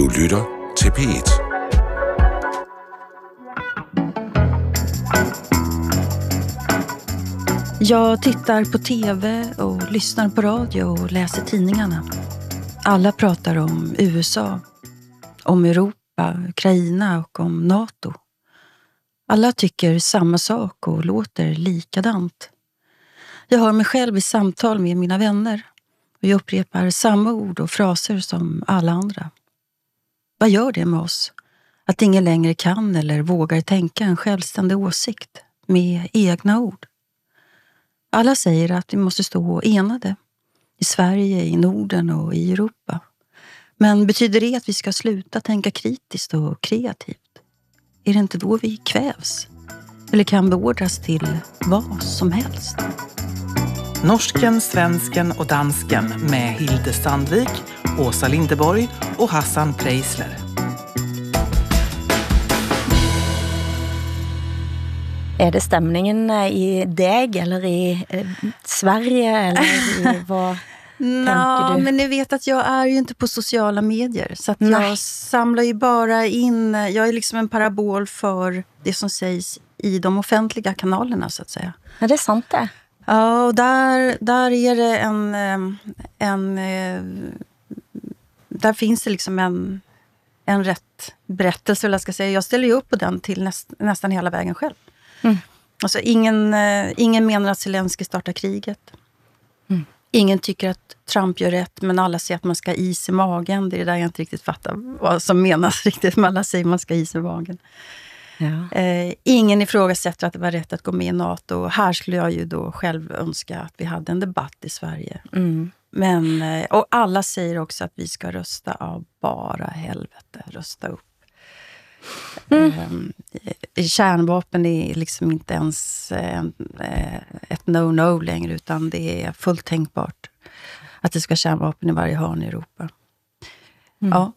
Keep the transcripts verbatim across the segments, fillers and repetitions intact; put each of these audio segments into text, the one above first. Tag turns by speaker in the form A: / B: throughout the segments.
A: Du lytter til P et.
B: Jag tittar på tv och lyssnar på radio och läser tidningarna. Alla pratar om U S A, om Europa, Ukraina och om NATO. Alla tycker samma sak och låter likadant. Jag hör mig själv i samtal med mina vänner och jag upprepar samma ord och fraser som alla andra. Vad gör det med oss? Att ingen längre kan eller vågar tänka en självständig åsikt med egna ord. Alla säger att vi måste stå enade i Sverige, i Norden och i Europa. Men betyder det att vi ska sluta tänka kritiskt och kreativt? Är det inte då vi kvävs? Eller kan beordras till vad som helst?
C: Norsken, svensken och dansken med Hilde Sandvik, Åsa Lindeborg och Hassan Preisler.
D: Er det stemningen i deg, eller i eh, Sverige, eller i vad tänker du?
B: Men ni vet att jag är ju inte på sociala medier. Så att jag samlar ju bara in, jag är liksom en parabol för det som sägs i de offentliga kanalerna så att säga.
D: Ja, det är sant det.
B: Ja, och där, där är det en, en, där finns det liksom en, en rätt berättelse, eller jag ska säga. Jag ställer ju upp på den till näst, nästan hela vägen själv. Mm. Alltså ingen, ingen menar att Zelensky startar kriget. Mm. Ingen tycker att Trump gör rätt, men alla säger att man ska ha is i magen. Det är där jag inte riktigt fattar vad som menas riktigt, men alla säger att man ska ha is i magen. Ja. Eh, ingen ifrågasätter att det var rätt att gå med i NATO. Och här skulle jag ju då själv önska att vi hade en debatt i Sverige. Mm. Men, eh, och alla säger också att vi ska rösta av bara helvete, rösta upp. Mm. Eh, kärnvapen är liksom inte ens eh, ett no-no längre, utan det är fullt tänkbart att det ska kärnvapen i varje hörn i Europa. Mm. Ja.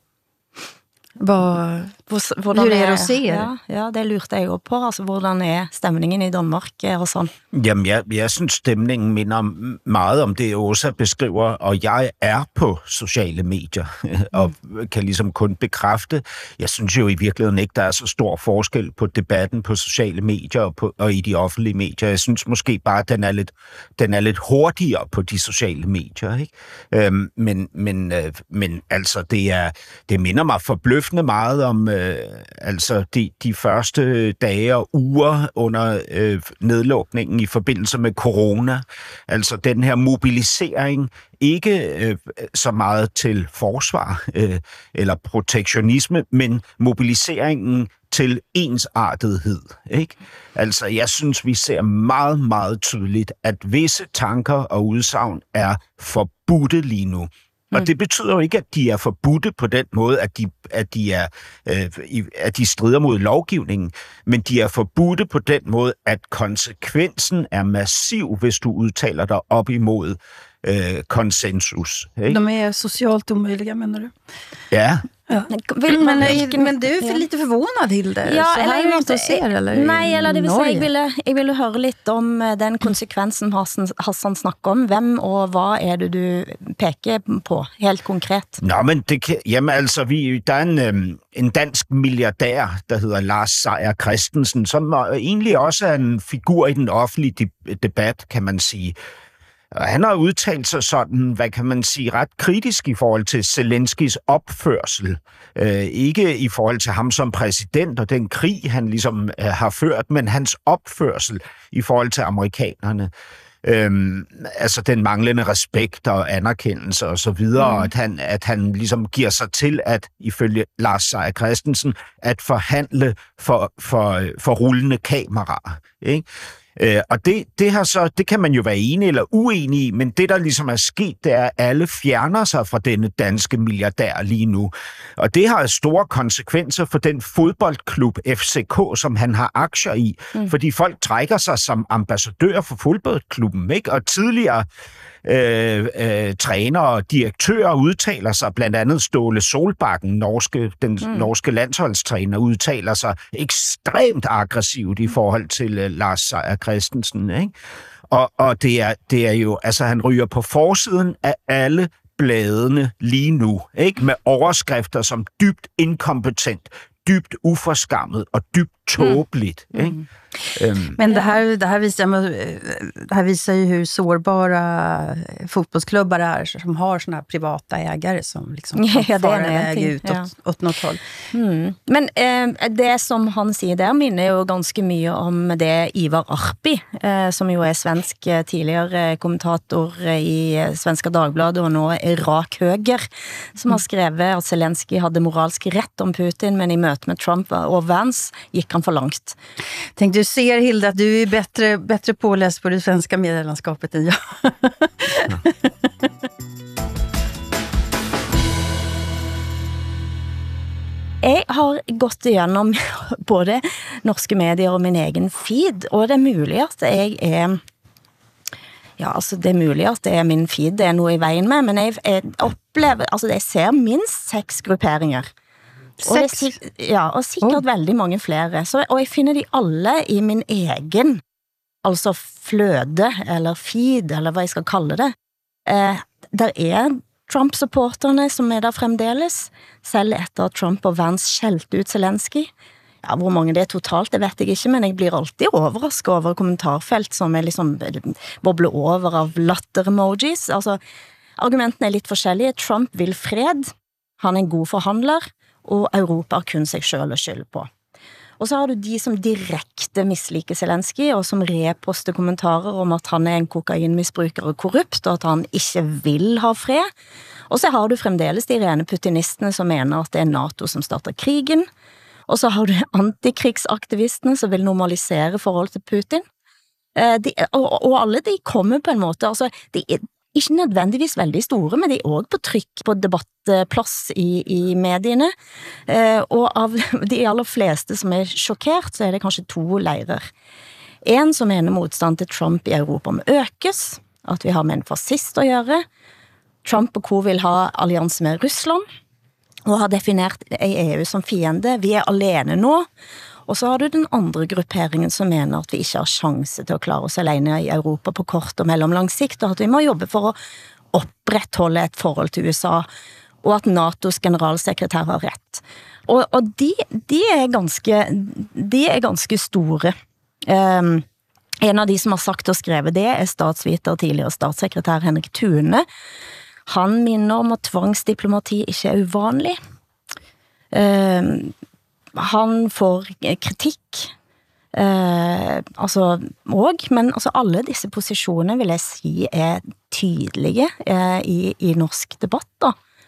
B: Vad,
D: hvordan
B: hur er det at se?
D: Ja, ja, det lurte jeg jo på. Altså, hvordan er stemningen i Danmark og sådan?
E: Jamen, jeg, jeg synes, stemningen minder meget om det, Åsa beskriver, og jeg er på sociale medier, og kan ligesom kun bekræfte. Jeg synes jo i virkeligheden ikke, der er så stor forskel på debatten på sociale medier og, på, og i de offentlige medier. Jeg synes måske bare, at den er lidt, den er lidt hurtigere på de sociale medier, ikke? Øhm, men, men, øh, men altså, det, er, det minder mig forbløffende meget om øh, altså de, de første dage og uger under øh, nedlukningen i forbindelse med corona. Altså den her mobilisering, ikke øh, så meget til forsvar øh, eller protektionisme, men mobiliseringen til ensartethed, ikke? Altså, jeg synes, vi ser meget, meget tydeligt, at visse tanker og udsagn er forbudte lige nu. Og det betyder jo ikke, at de er forbudte på den måde, at de, at de, er, øh, at de strider mod lovgivningen, men de er forbudte på den måde, at konsekvensen er massiv, hvis du udtaler dig op imod øh, konsensus. Ikke?
B: De är socialt omöjliga, menar du?
E: Ja.
B: Ja. Men, men, men du är för lite förvånad, Hilde.
D: Ja,
B: så här är det inte att se, eller?
D: Nej, eller det vill säga, jag ville, jeg ville høre litt om den konsekvensen Hassan, Hassan snakker om. Hvem og hvad er det, du peker på, helt konkret?
E: Nå, men det kan, jamen altså, vi, der er en, øhm, en dansk milliardær, der hedder Lars Seier Christensen, som egentlig også er en figur i den offentlige debat, kan man sige. Og han har udtalt sig sådan, hvad kan man sige, ret kritisk i forhold til Zelenskys opførsel. Øh, ikke i forhold til ham som præsident og den krig, han ligesom øh, har ført, men hans opførsel i forhold til amerikanerne. Øhm, altså den manglende respekt og anerkendelse og så videre, mm. at, han, at han ligesom giver sig til at, ifølge Lars Seier Christensen, at forhandle for, for, for rullende kameraer, ikke? Øh, og det, det, har så, det kan man jo være enig eller uenig i, men det, der ligesom er sket, det er, at alle fjerner sig fra denne danske milliardær lige nu. Og det har store konsekvenser for den fodboldklub F C K, som han har aktier i, mm. fordi folk trækker sig som ambassadør for fodboldklubben, ikke? Og tidligere øh, øh, trænere og direktører udtaler sig, blandt andet Ståle Solbakken, norske, den mm. norske landsholdstræner, udtaler sig ekstremt aggressivt i forhold til øh, Lars Seier Christensen, ikke? Og, og det, er, det er jo, altså han ryger på forsiden af alle bladene lige nu, ikke? Med overskrifter som dybt inkompetent, dybt uforskammet og dybt tåbeligt. Mm. Ikke? Um,
B: Men det här, det, här visar, det här visar ju hur sårbara fotbollsklubbar är som har såna här privata ägare som liksom kan
D: ja,
B: fara väg ut ja. åt, åt något håll.
D: Mm. Men eh, det som han sier der minner jo ganske mye om det Ivar Arpi, eh, som jo er svensk eh, tidligere kommentator i eh, Svenska Dagbladet og nå er rak høger, som har skrevet at Zelensky hadde moralsk rett om Putin, men i møte med Trump og Vance gikk han for langt.
B: Tänk, du ser, Hilda, att du är bättre, bättre påläst på det svenska medielandskapet än jag. Ja.
D: Jeg har gått igenom både norske medier og min egen feed, og det er mulig at jeg er ja, altså det er mulig at det er min feed, det er noe i veien med, men jeg, jeg opplever, altså jeg ser minst seks grupperinger. Og det er sik- ja, og sikkert oh. veldig mange flere. Så, og jeg finner de alle i min egen, altså fløde, eller feed, eller hva jeg skal kalle det. Eh, der er Trump-supporterne som er der fremdeles, selv etter at Trump og Vance skjelte ut Zelensky. Ja, hvor mange det er totalt, det vet jeg ikke, men jeg blir alltid overrasket over kommentarfelt som er liksom bobler over av latter-emojis. Altså, argumentene er litt forskjellige. Trump vil fred, han er en god forhandler, og Europa har kun seg selv å skylde på. Og så har du de som direkte misliker Zelensky, og som reposter kommentarer om at han er en kokainmisbruker og korrupt, og at han ikke vil ha fred. Og så har du fremdeles de rene putinistene som mener at det er NATO som starter krigen, og så har du antikrigsaktivistene som vil normalisere forhold til Putin. De, og, og alle de kommer på en måte, altså de er ikke nødvendigvis veldig store, men de er også på trykk på debattplass i, i mediene. Eh, og av de aller fleste som er sjokkert, så er det kanskje to leirer. En som mener motstand til Trump i Europa må økes, at vi har med en fascist å gjøre. Trump og co vil ha allianse med Russland, og har definert E U som fiende. Vi er alene nå. Og så har du den andre grupperingen som mener at vi ikke har sjanse til å klare oss alene i Europa på kort og mellomlang sikt, og at vi må jobbe for å opprettholde et forhold til U S A, og at NATOs generalsekretær har rett. Og, og de, de, er ganske, de er ganske store. Um, en av de som har sagt og skrevet det er statsviter tidligere statssekretær Henrik Thune. Han minner om at tvangsdiplomati ikke er uvanlig. Um, Han får kritikk, eh, altså, og, men altså, alle disse posisjonene vil jeg si er tydelige eh, i, i norsk debatt da.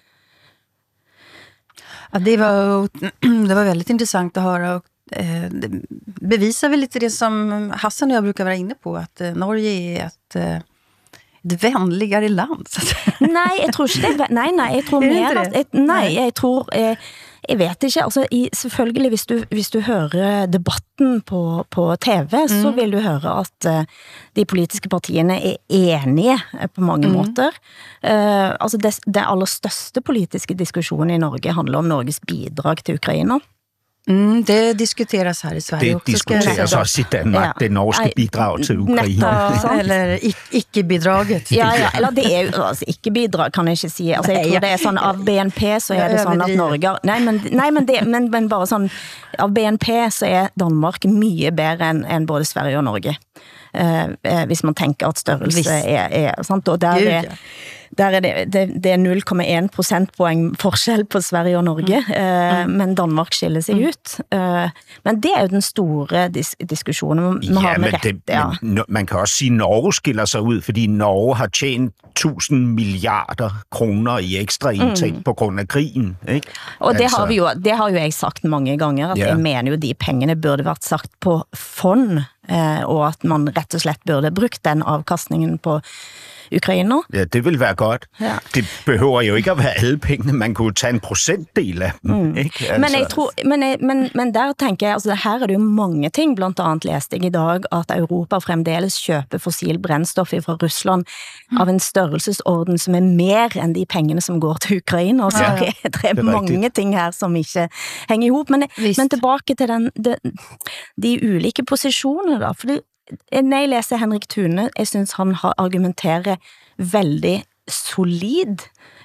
B: Ja, det var, det var väldigt intressant att höra och eh, det bevisar väl lite det som Hassan och jag brukar vara inne på, att eh, Norge är ett eh, ett vänligare land.
D: Nei, jeg tror ikke det. Nei, nei, jeg tror mer at, et, nei, jeg tror eh, jeg vet ikke, altså i, selvfølgelig hvis du, hvis du hører debatten på, på T V, mm. så vil du høre at uh, de politiske partiene er enige på mange mm. måter. Uh, altså det, det aller største politiske diskusjonen i Norge handler om Norges bidrag til Ukraina.
B: Mm, det diskuteras här i Sverige
E: det
B: också. Det
E: diskuteras också i Danmark, ja. Det norske bidrag til Ukraina.
B: Nettopp, eller ikke-bidraget.
D: Ja, ja, eller det er jo, altså ikke-bidrag kan jeg ikke si. Altså jeg tror det er sånn, av B N P så er det sånn at Norge, nei, men, nei, men, det, men, men bare sånn, av B N P så er Danmark mye bedre enn, enn både Sverige og Norge. Uh, hvis man tenker at størrelse er, er sant, og der er der er det, det, det er null komma en prosentpoeng forskjell på Sverige og Norge, mm. uh, men Danmark skiller seg ut. Uh, men det er jo den store dis diskussionen man
E: ja,
D: har med
E: men
D: rett.
E: Det, ja. Men man kan også sige, at Norge skiller sig ud, fordi Norge har tjent tusind milliarder kroner i ekstra indtægt mm. på grund af krigen. Ikke?
D: Og det, altså... har vi jo, det har jo jeg sagt mange ganger, at ja. Jeg mener jo, de pengene burde vært sagt på fond, uh, og at man rett og slett burde brukt den avkastningen på Ukraina.
E: Ja, det vil være godt. Ja. Det behøver jo ikke at være alle pengene. Man kunne tage en procentdel af dem. Mm. Ikke? Altså...
D: Men, jeg tror, men, jeg, men, men der tenker jeg, altså her er det jo mange ting, blant annet leste jeg i dag, at Europa fremdeles kjøper fossil brennstoff fra Russland mm. av en størrelsesorden som er mer enn de pengene som går til Ukraina. Så ja, ja. Det er mange riktigt. Ting her som ikke henger ihop. Men, men tilbake til den, de, de ulike posisjonene da, fordi når jeg leser Henrik Thune, jeg synes han har argumenterer veldig solid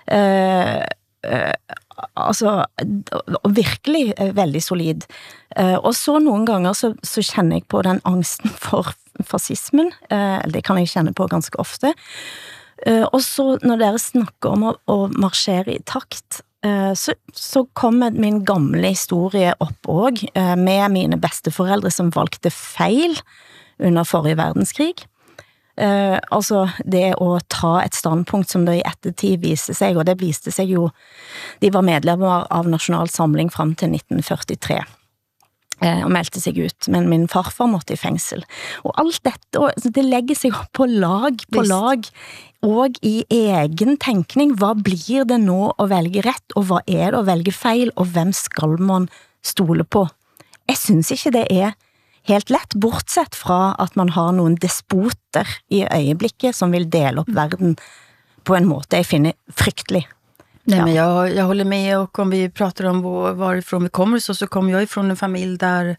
D: Uh, uh, altså, virkelig uh, veldig solid. Uh, og så nogle ganger så, så kjenner jeg på den angsten for fascismen. Uh, det kan jeg kjenne på ganske ofte. Uh, og så når dere snakker om å, å marsjere i takt, uh, så, så kommer min gamle historie opp også, uh, med mine besteforeldre som valgte feil under forrige verdenskrig. Uh, altså det å ta et standpunkt som det i ettertid viste seg, og det viste seg jo, de var medlemmer av Nasjonal Samling frem til nitten førtitre, uh, og meldte seg ut, men min farfar måtte i fengsel. Og alt dette, og, det legger seg opp på lag, på Visst. lag, og i egen tenkning, hva blir det nå å velge rett, og hva er det å velge feil, og hvem skal man stole på? Jeg synes ikke det er helt lett, bortsett fra at man har noen despoter i øyeblikket som vill dela upp världen på en måte jag finner fryktelig.
B: Nej, ja. men jag, jag håller med, och om vi pratar om var, varifrån vi kommer så, så kommer jag ifrån en familj där,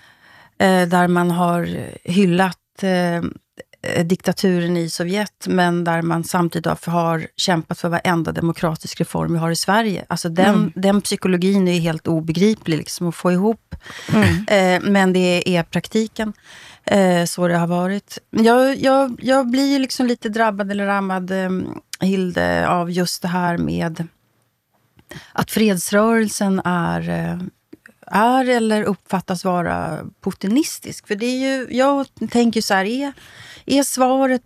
B: eh, där man har hyllat eh, diktaturen i Sovjet, men där man samtidigt har kämpat för varenda demokratisk reform vi har i Sverige. Alltså den, mm. den psykologin är helt obegriplig liksom att få ihop. Mm. Eh, men det är praktiken. Eh, så det har varit. Jag, jag, jag blir ju liksom lite drabbad eller rammad, eh, Hilde, av just det här med att fredsrörelsen är... Eh, är eller uppfattas vara putinistisk. För det är ju, jag tänker så här, är, är svaret,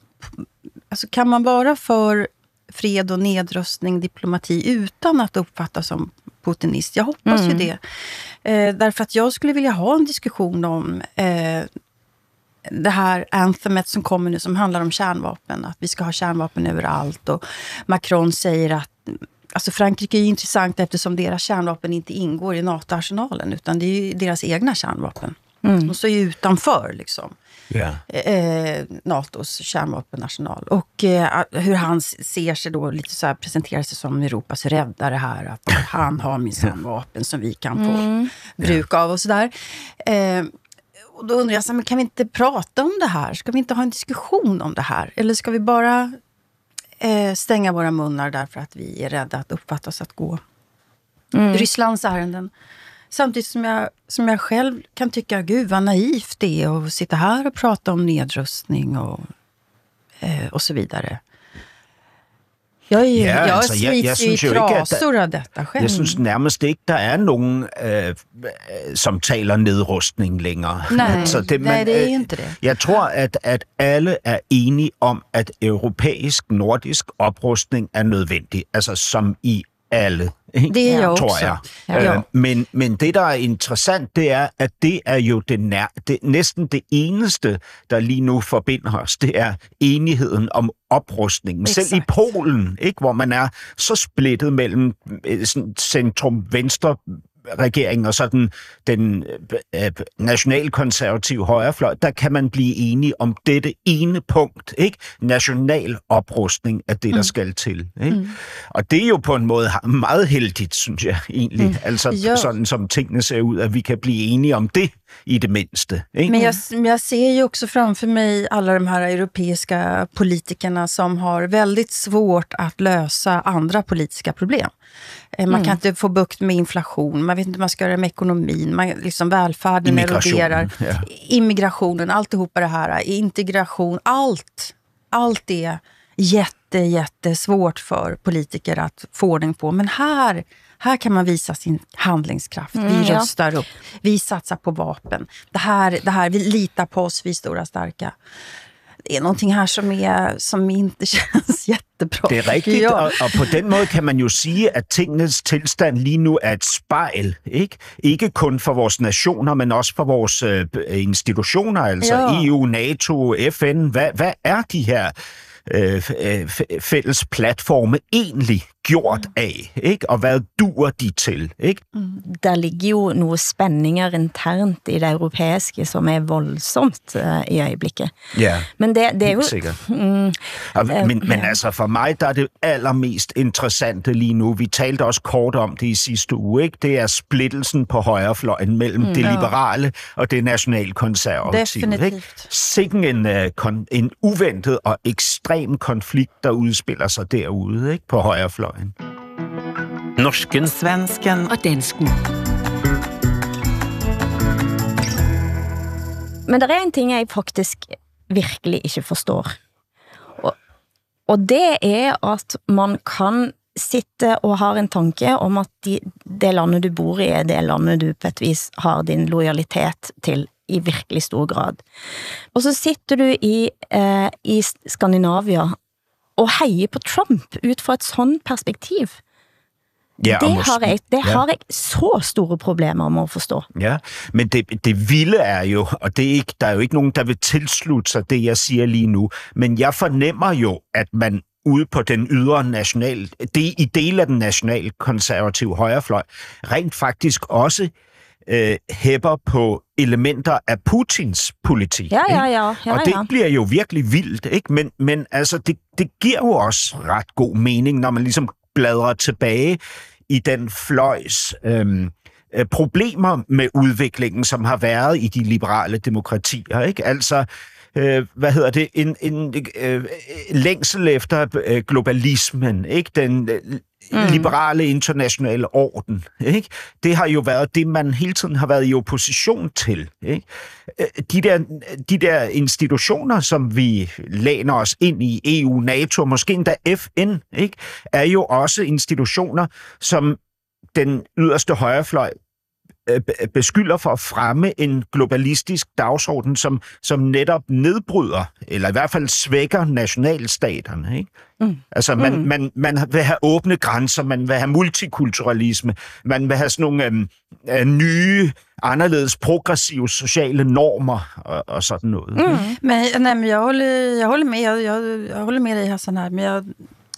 B: alltså kan man vara för fred och nedrustning, diplomati utan att uppfattas som putinist? Jag hoppas mm. ju det. Eh, därför att jag skulle vilja ha en diskussion om eh, det här anthemet som kommer nu, som handlar om kärnvapen, att vi ska ha kärnvapen överallt, och Macron säger att alltså Frankrike är ju intressant eftersom deras kärnvapen inte ingår i NATO-arsenalen, utan det är ju deras egna kärnvapen. Mm. Och så är ju utanför liksom. Yeah. Eh, NATOs kärnvapenarsenal. Och eh, hur han ser sig då lite så här, presenterar sig som Europas räddare här. Att han har minsann vapen som vi kan få mm. bruk av och sådär. Eh, och då undrar jag, så, men kan vi inte prata om det här? Ska vi inte ha en diskussion om det här? Eller ska vi bara... stänga våra munnar därför att vi är rädda att uppfattas att gå mm. Rysslands ärenden. Samtidigt som jag, som jag själv kan tycka, gud vad naivt det är att sitta här och prata om nedrustning och, eh, och så vidare. Jag, är ju, ja, jag altså, slits ju i trasor av detta själv.
E: Jag synes närmast inte der er nogen, øh, som taler nedrustning længere.
B: Nej, altså, det, man, nej, det är ju inte det.
E: Jeg tror, at, at alle er enige om, at europæisk, nordisk oprustning er nødvendig. Altså som i alle.
B: Det er jeg
E: tror
B: også.
E: Jeg. Ja. Øh, men, men det, der er interessant, det er, at det er jo det nær, det, næsten det eneste, der lige nu forbinder os. Det er enigheden om oprustningen. Exakt. Selv i Polen, ikke, hvor man er så splittet mellem sådan, centrum-venstre regeringen og så den, den øh, nationalkonservative højrefløj, der kan man blive enige om dette ene punkt, ikke? National oprustning af det, der mm. skal til. Ikke? Mm. Og det er jo på en måde meget heldigt, synes jeg egentlig. Mm. Altså jo. Sådan som tingene ser ud, at vi kan blive enige om det i det minste. Ikke?
B: Men jag, jag ser ju också framför mig alla de här europeiska politikerna som har väldigt svårt att lösa andra politiska problem. Man mm. kan inte få bukt med inflation, man vet inte hur man ska göra med ekonomin, man, liksom välfärden eroderar, ja. Immigrationen, alltihopa det här, integration, allt, allt är jätte, jättesvårt för politiker att få ordning på. Men här, här kan man visa sin handlingskraft. Mm, vi röstar ja. upp, vi satsar på vapen. Det här, det här, vi litar på oss, vi stora starka. Det är någonting här som, är, som inte känns jättebra.
E: Det är riktigt, ja. og, og på den måde kan man jo sige, at tingenes tilstand lige nu er et spejl, ikke? Ikke kun for vores nationer, men også for vores øh, institutioner, altså ja. E U, NATO, F N. Hvad, hvad er de her øh, fælles platforme egentlig? gjort af, ikke? Og hvad duer de til, ikke?
D: Mm. Der ligger jo nogle spændinger internt i det europæiske, som er voldsomt uh, i øjeblikket.
E: Ja,
D: men det, det er jo...
E: sikkert. Mm, og, men, men ja. altså for mig, der er det allermest interessante lige nu, vi talte også kort om det i sidste uge, ikke? Det er splittelsen på højrefløjen mellem mm, det liberale ja. og det nationalkonservative. Ikke? Sikken en, uh, kon, en uventet og ekstrem konflikt, der udspiller sig derude, ikke? På højrefløjen.
C: Norsken, svensken
A: og dansken.
D: Men der er en ting, jeg faktisk virkelig ikke forstår. Og, og det er, at man kan sitte og har en tanke om, at de, det landet du bor i, er det landet du på et vis har din loyalitet til i virkelig stor grad. Og så sitter du i, eh, i Skandinavia og heier på Trump ut fra et sånt perspektiv. Ja, det har, jeg, det ja. har jeg så store problemer med at forstå.
E: Ja, men det, det vilde er jo, og det er ikke, der er jo ikke nogen, der vil tilslutte sig det, jeg siger lige nu, men jeg fornemmer jo, at man ude på den ydre national, det i del af den nationalkonservative højrefløj, rent faktisk også øh, hæpper på elementer af Putins politik.
D: Ja, ja, ja, ja,
E: og det
D: ja.
E: bliver jo virkelig vildt, ikke? Men, men altså, det, det giver jo også ret god mening, når man ligesom bladrer tilbage i den fløjs øhm, øh, problemer med udviklingen, som har været i de liberale demokratier, ikke? Altså, øh, hvad hedder det? En, en øh, længsel efter øh, globalismen, ikke? Den øh, mm. liberale internationale orden, ikke? Det har jo været det, man hele tiden har været i opposition til, ikke? De der, de der institutioner, som vi læner os ind i, E U, NATO, måske endda F N, ikke? Er jo også institutioner, som den yderste højrefløj beskylder for at fremme en globalistisk dagsorden, som, som netop nedbryder, eller i hvert fald svækker nationalstaterne. Ikke? Mm. Altså, man, mm. man, man vil have åbne grænser, man vil have multikulturalisme, man vil have sådan nogle øhm, øh, nye, anderledes progressive sociale normer og, og sådan noget.
B: Mm. Men, nej, men jeg håller, jag håller med, jag, jag, jag håller med dig, Hassan, här, men jag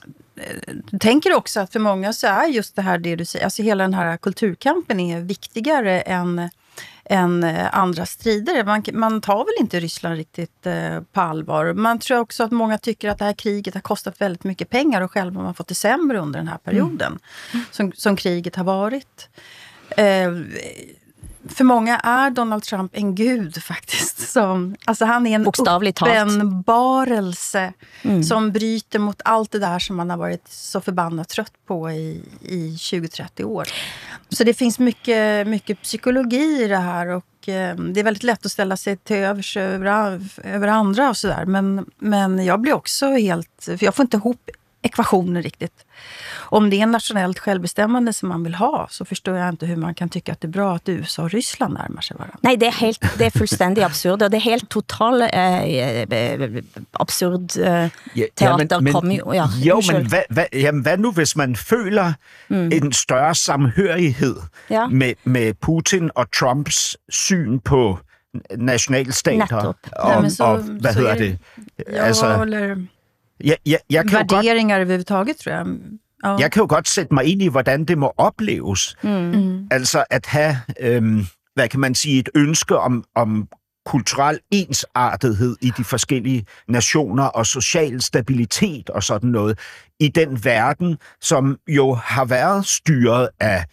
B: tänker också att för många så är just det här det du säger, alltså hela den här kulturkampen är viktigare än, än andra strider. Man, man tar väl inte Ryssland riktigt eh, på allvar. Man tror också att många tycker att det här kriget har kostat väldigt mycket pengar och själva har man fått det sämre under den här perioden mm. som, som kriget har varit. Eh, För många är Donald Trump en gud faktiskt. Som, alltså han är en uppenbarelse mm. som bryter mot allt det där som man har varit så förbannat trött på i, i tjugo till trettio år. Så det finns mycket, mycket psykologi i det här och eh, det är väldigt lätt att ställa sig till övers över, över andra och sådär. Men, men jag blir också helt, för jag får inte ihop ekvationer riktigt. Om det är nationellt självbestämmande som man vill ha, så förstår jag inte hur man kan tycka att det är bra att U S A och Ryssland närmar sig varandra.
D: Nej, det är helt, det är fullständigt absurd, och det är helt total eh, absurd eh, teater.
E: Ja, men,
D: kommer jo, ja,
E: jo, men hvad, hvad, jamen, hvad nu, hvis man føler mm. en større samhørighed ja. med, med Putin og Trumps syn på nationalstater? Og,
B: jamen, så,
E: og hvad
B: så
E: hedder
B: det?
E: det? Altså,
B: eller
E: jeg, jeg, jeg kan
B: värderingar överhuvudtaget, tror jeg. Ja.
E: Jeg kan jo godt sætte mig ind i, hvordan det må opleves. Mm. Altså at have, øhm, hvad kan man sige, et ønske om, om kulturel ensartethed i de forskellige nationer og social stabilitet og sådan noget i den verden, som jo har været styret af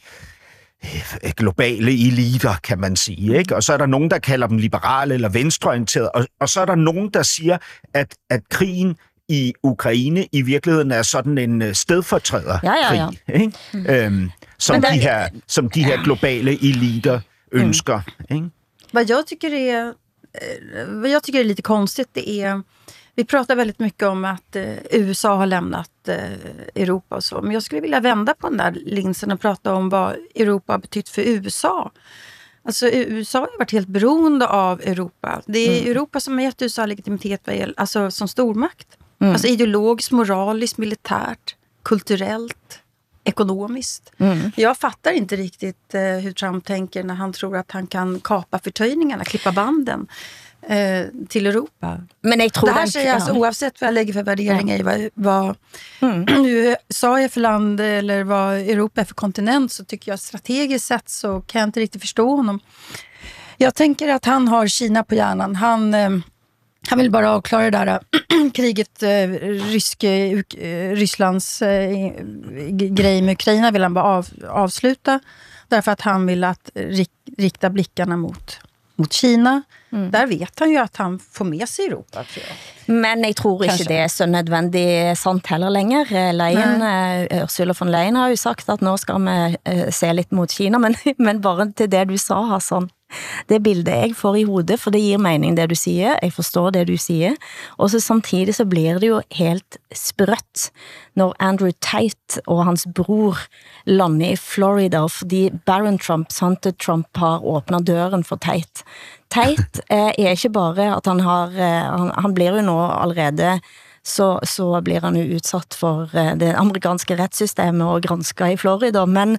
E: globale eliter, kan man sige, ikke? Og så er der nogen, der kalder dem liberale eller venstreorienterede, og, og så er der nogen, der siger, at, at krigen i Ukraine i virkeligheden er sådan en stedfortræderkrig, ja, ja, ja. Ikke? Mm. Øhm, som, der, de her, som de her globale eliter ønsker. Mm. Ikke?
B: Vad jag tycker är, vad jag tycker är lite konstigt, det är, vi pratar väldigt mycket om att eh, U S A har lämnat eh, Europa och så, men jag skulle vilja vända på den där linsen och prata om vad Europa har betytt för U S A. Alltså U S A har varit helt beroende av Europa. Det är mm. Europa som har gett U S A legitimitet alltså, som stormakt. Mm. Alltså ideologiskt, moraliskt, militärt, kulturellt, ekonomiskt. Mm. Jag fattar inte riktigt eh, hur Trump tänker när han tror att han kan kapa förtöjningarna, klippa banden. eh, till Europa.
D: Men jag tror
B: det här
D: den,
B: säger jag alltså, oavsett vad jag lägger för värderingar i vad, vad mm. U S A är för land eller vad Europa är för kontinent, så tycker jag strategiskt sett så kan jag inte riktigt förstå honom. Jag tänker att han har Kina på hjärnan. Han, eh, han vill bara avklara det där äh, kriget, äh, rysk, äh, Rysslands äh, grej med Ukraina vill han bara av, avsluta. Därför att han vill att rik, rikta blickarna mot, mot Kina. Mm. Där vet han ju att han får med sig Europa, tror jag.
D: Men jeg tror ikke det er så nødvendig sant heller lenger. Leyen, uh, Ursula von Leyen har jo sagt at nå skal vi uh, se litt mot Kina, men, men bare til det du sa, Hassan. Det bildet jeg får i hodet, for det gir mening det du sier, jeg forstår det du sier, og så samtidig så blir det jo helt sprøtt når Andrew Tate og hans bror lander i Florida, fordi Barron Trump, Hunter Trump, har åpnet døren for Tate. Tate eh, er ikke bare at han har, eh, han, han blir jo nå allerede så, så blir han jo utsatt for eh, det amerikanske rettssystemet og granska i Florida, men,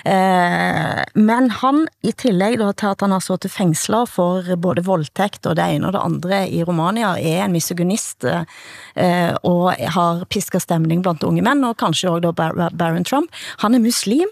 D: eh, men han i tillegg da, til at han har suttet fengslet for både voldtekt og det ene og det andre i Romania, er en misogynist eh, og har pisket stemning blant unge menn, og kanskje også da Bar Barron Trump. Han er muslim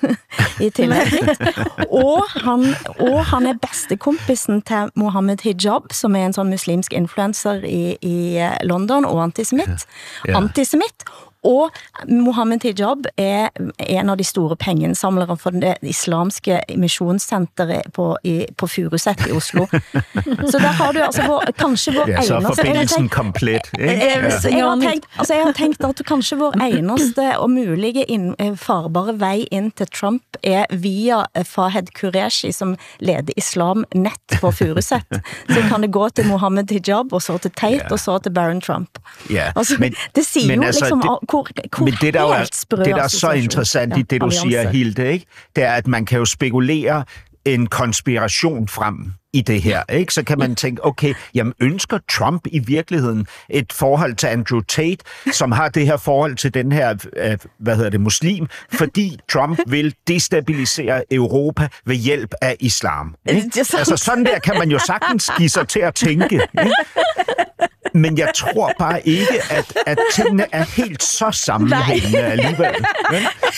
D: i tillegg, og han, og han er bestekompisen til Mohammed Hijab, som er en sånn muslimsk influencer i, i London, og anti Antisemitt, ja. Antisemitt, og Mohammed Hijab er en av de store pengeinsamlere for det islamske misjonssenteret på, i, på Furuset i Oslo. Så der har du altså vår, kanskje vår
E: ja,
D: eneste...
E: Ja, så forbindelsen komplett.
D: Ja. Jeg, jeg, har tenkt, altså jeg har tenkt at kanskje vår eneste og mulige inn, farbare vei inn til Trump er via Fahed Qureshi, som leder Islam nett på Furuset. Så kan det gå til Mohammed Hijab, og så til Tate, ja. Og så til Barron Trump.
E: Ja,
D: altså,
E: men,
D: det sier jo
E: altså,
D: liksom...
E: Det,
D: Hvor, hvor
E: men det der, er, det der er så interessant i det, du siger, Hilde, ikke? Det er, at man kan jo spekulere en konspiration frem i det her, ikke? Så kan man tænke, okay, jamen ønsker Trump i virkeligheden et forhold til Andrew Tate, som har det her forhold til den her, øh, hvad hedder det, muslim, fordi Trump vil destabilisere Europa ved hjælp af islam. Ikke? Altså sådan der kan man jo sagtens give sig til at tænke, ikke? Men jeg tror bare ikke, at, at tingene er helt så sammenhængende alligevel. Men?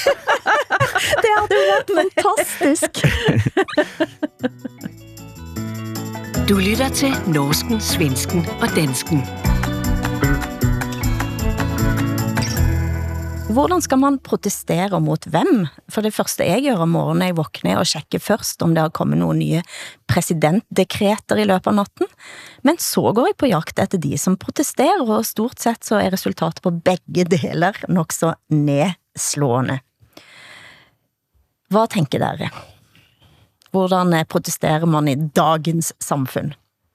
D: Det hadde jo vært fantastisk.
A: Du lytter til Norsken, Svensken og Dansken.
D: Hvordan skal man protestere mot hvem? For det første jeg gjør om morgenen, jeg våkner og sjekker først om det har kommet noen nye presidentdekreter i løpet av natten. Men så går jeg på jakt etter de som protesterer, og stort sett så er resultatet på begge deler nok så nedslående. Hva tenker dere? Hvordan protesterer man i dagens samfunn?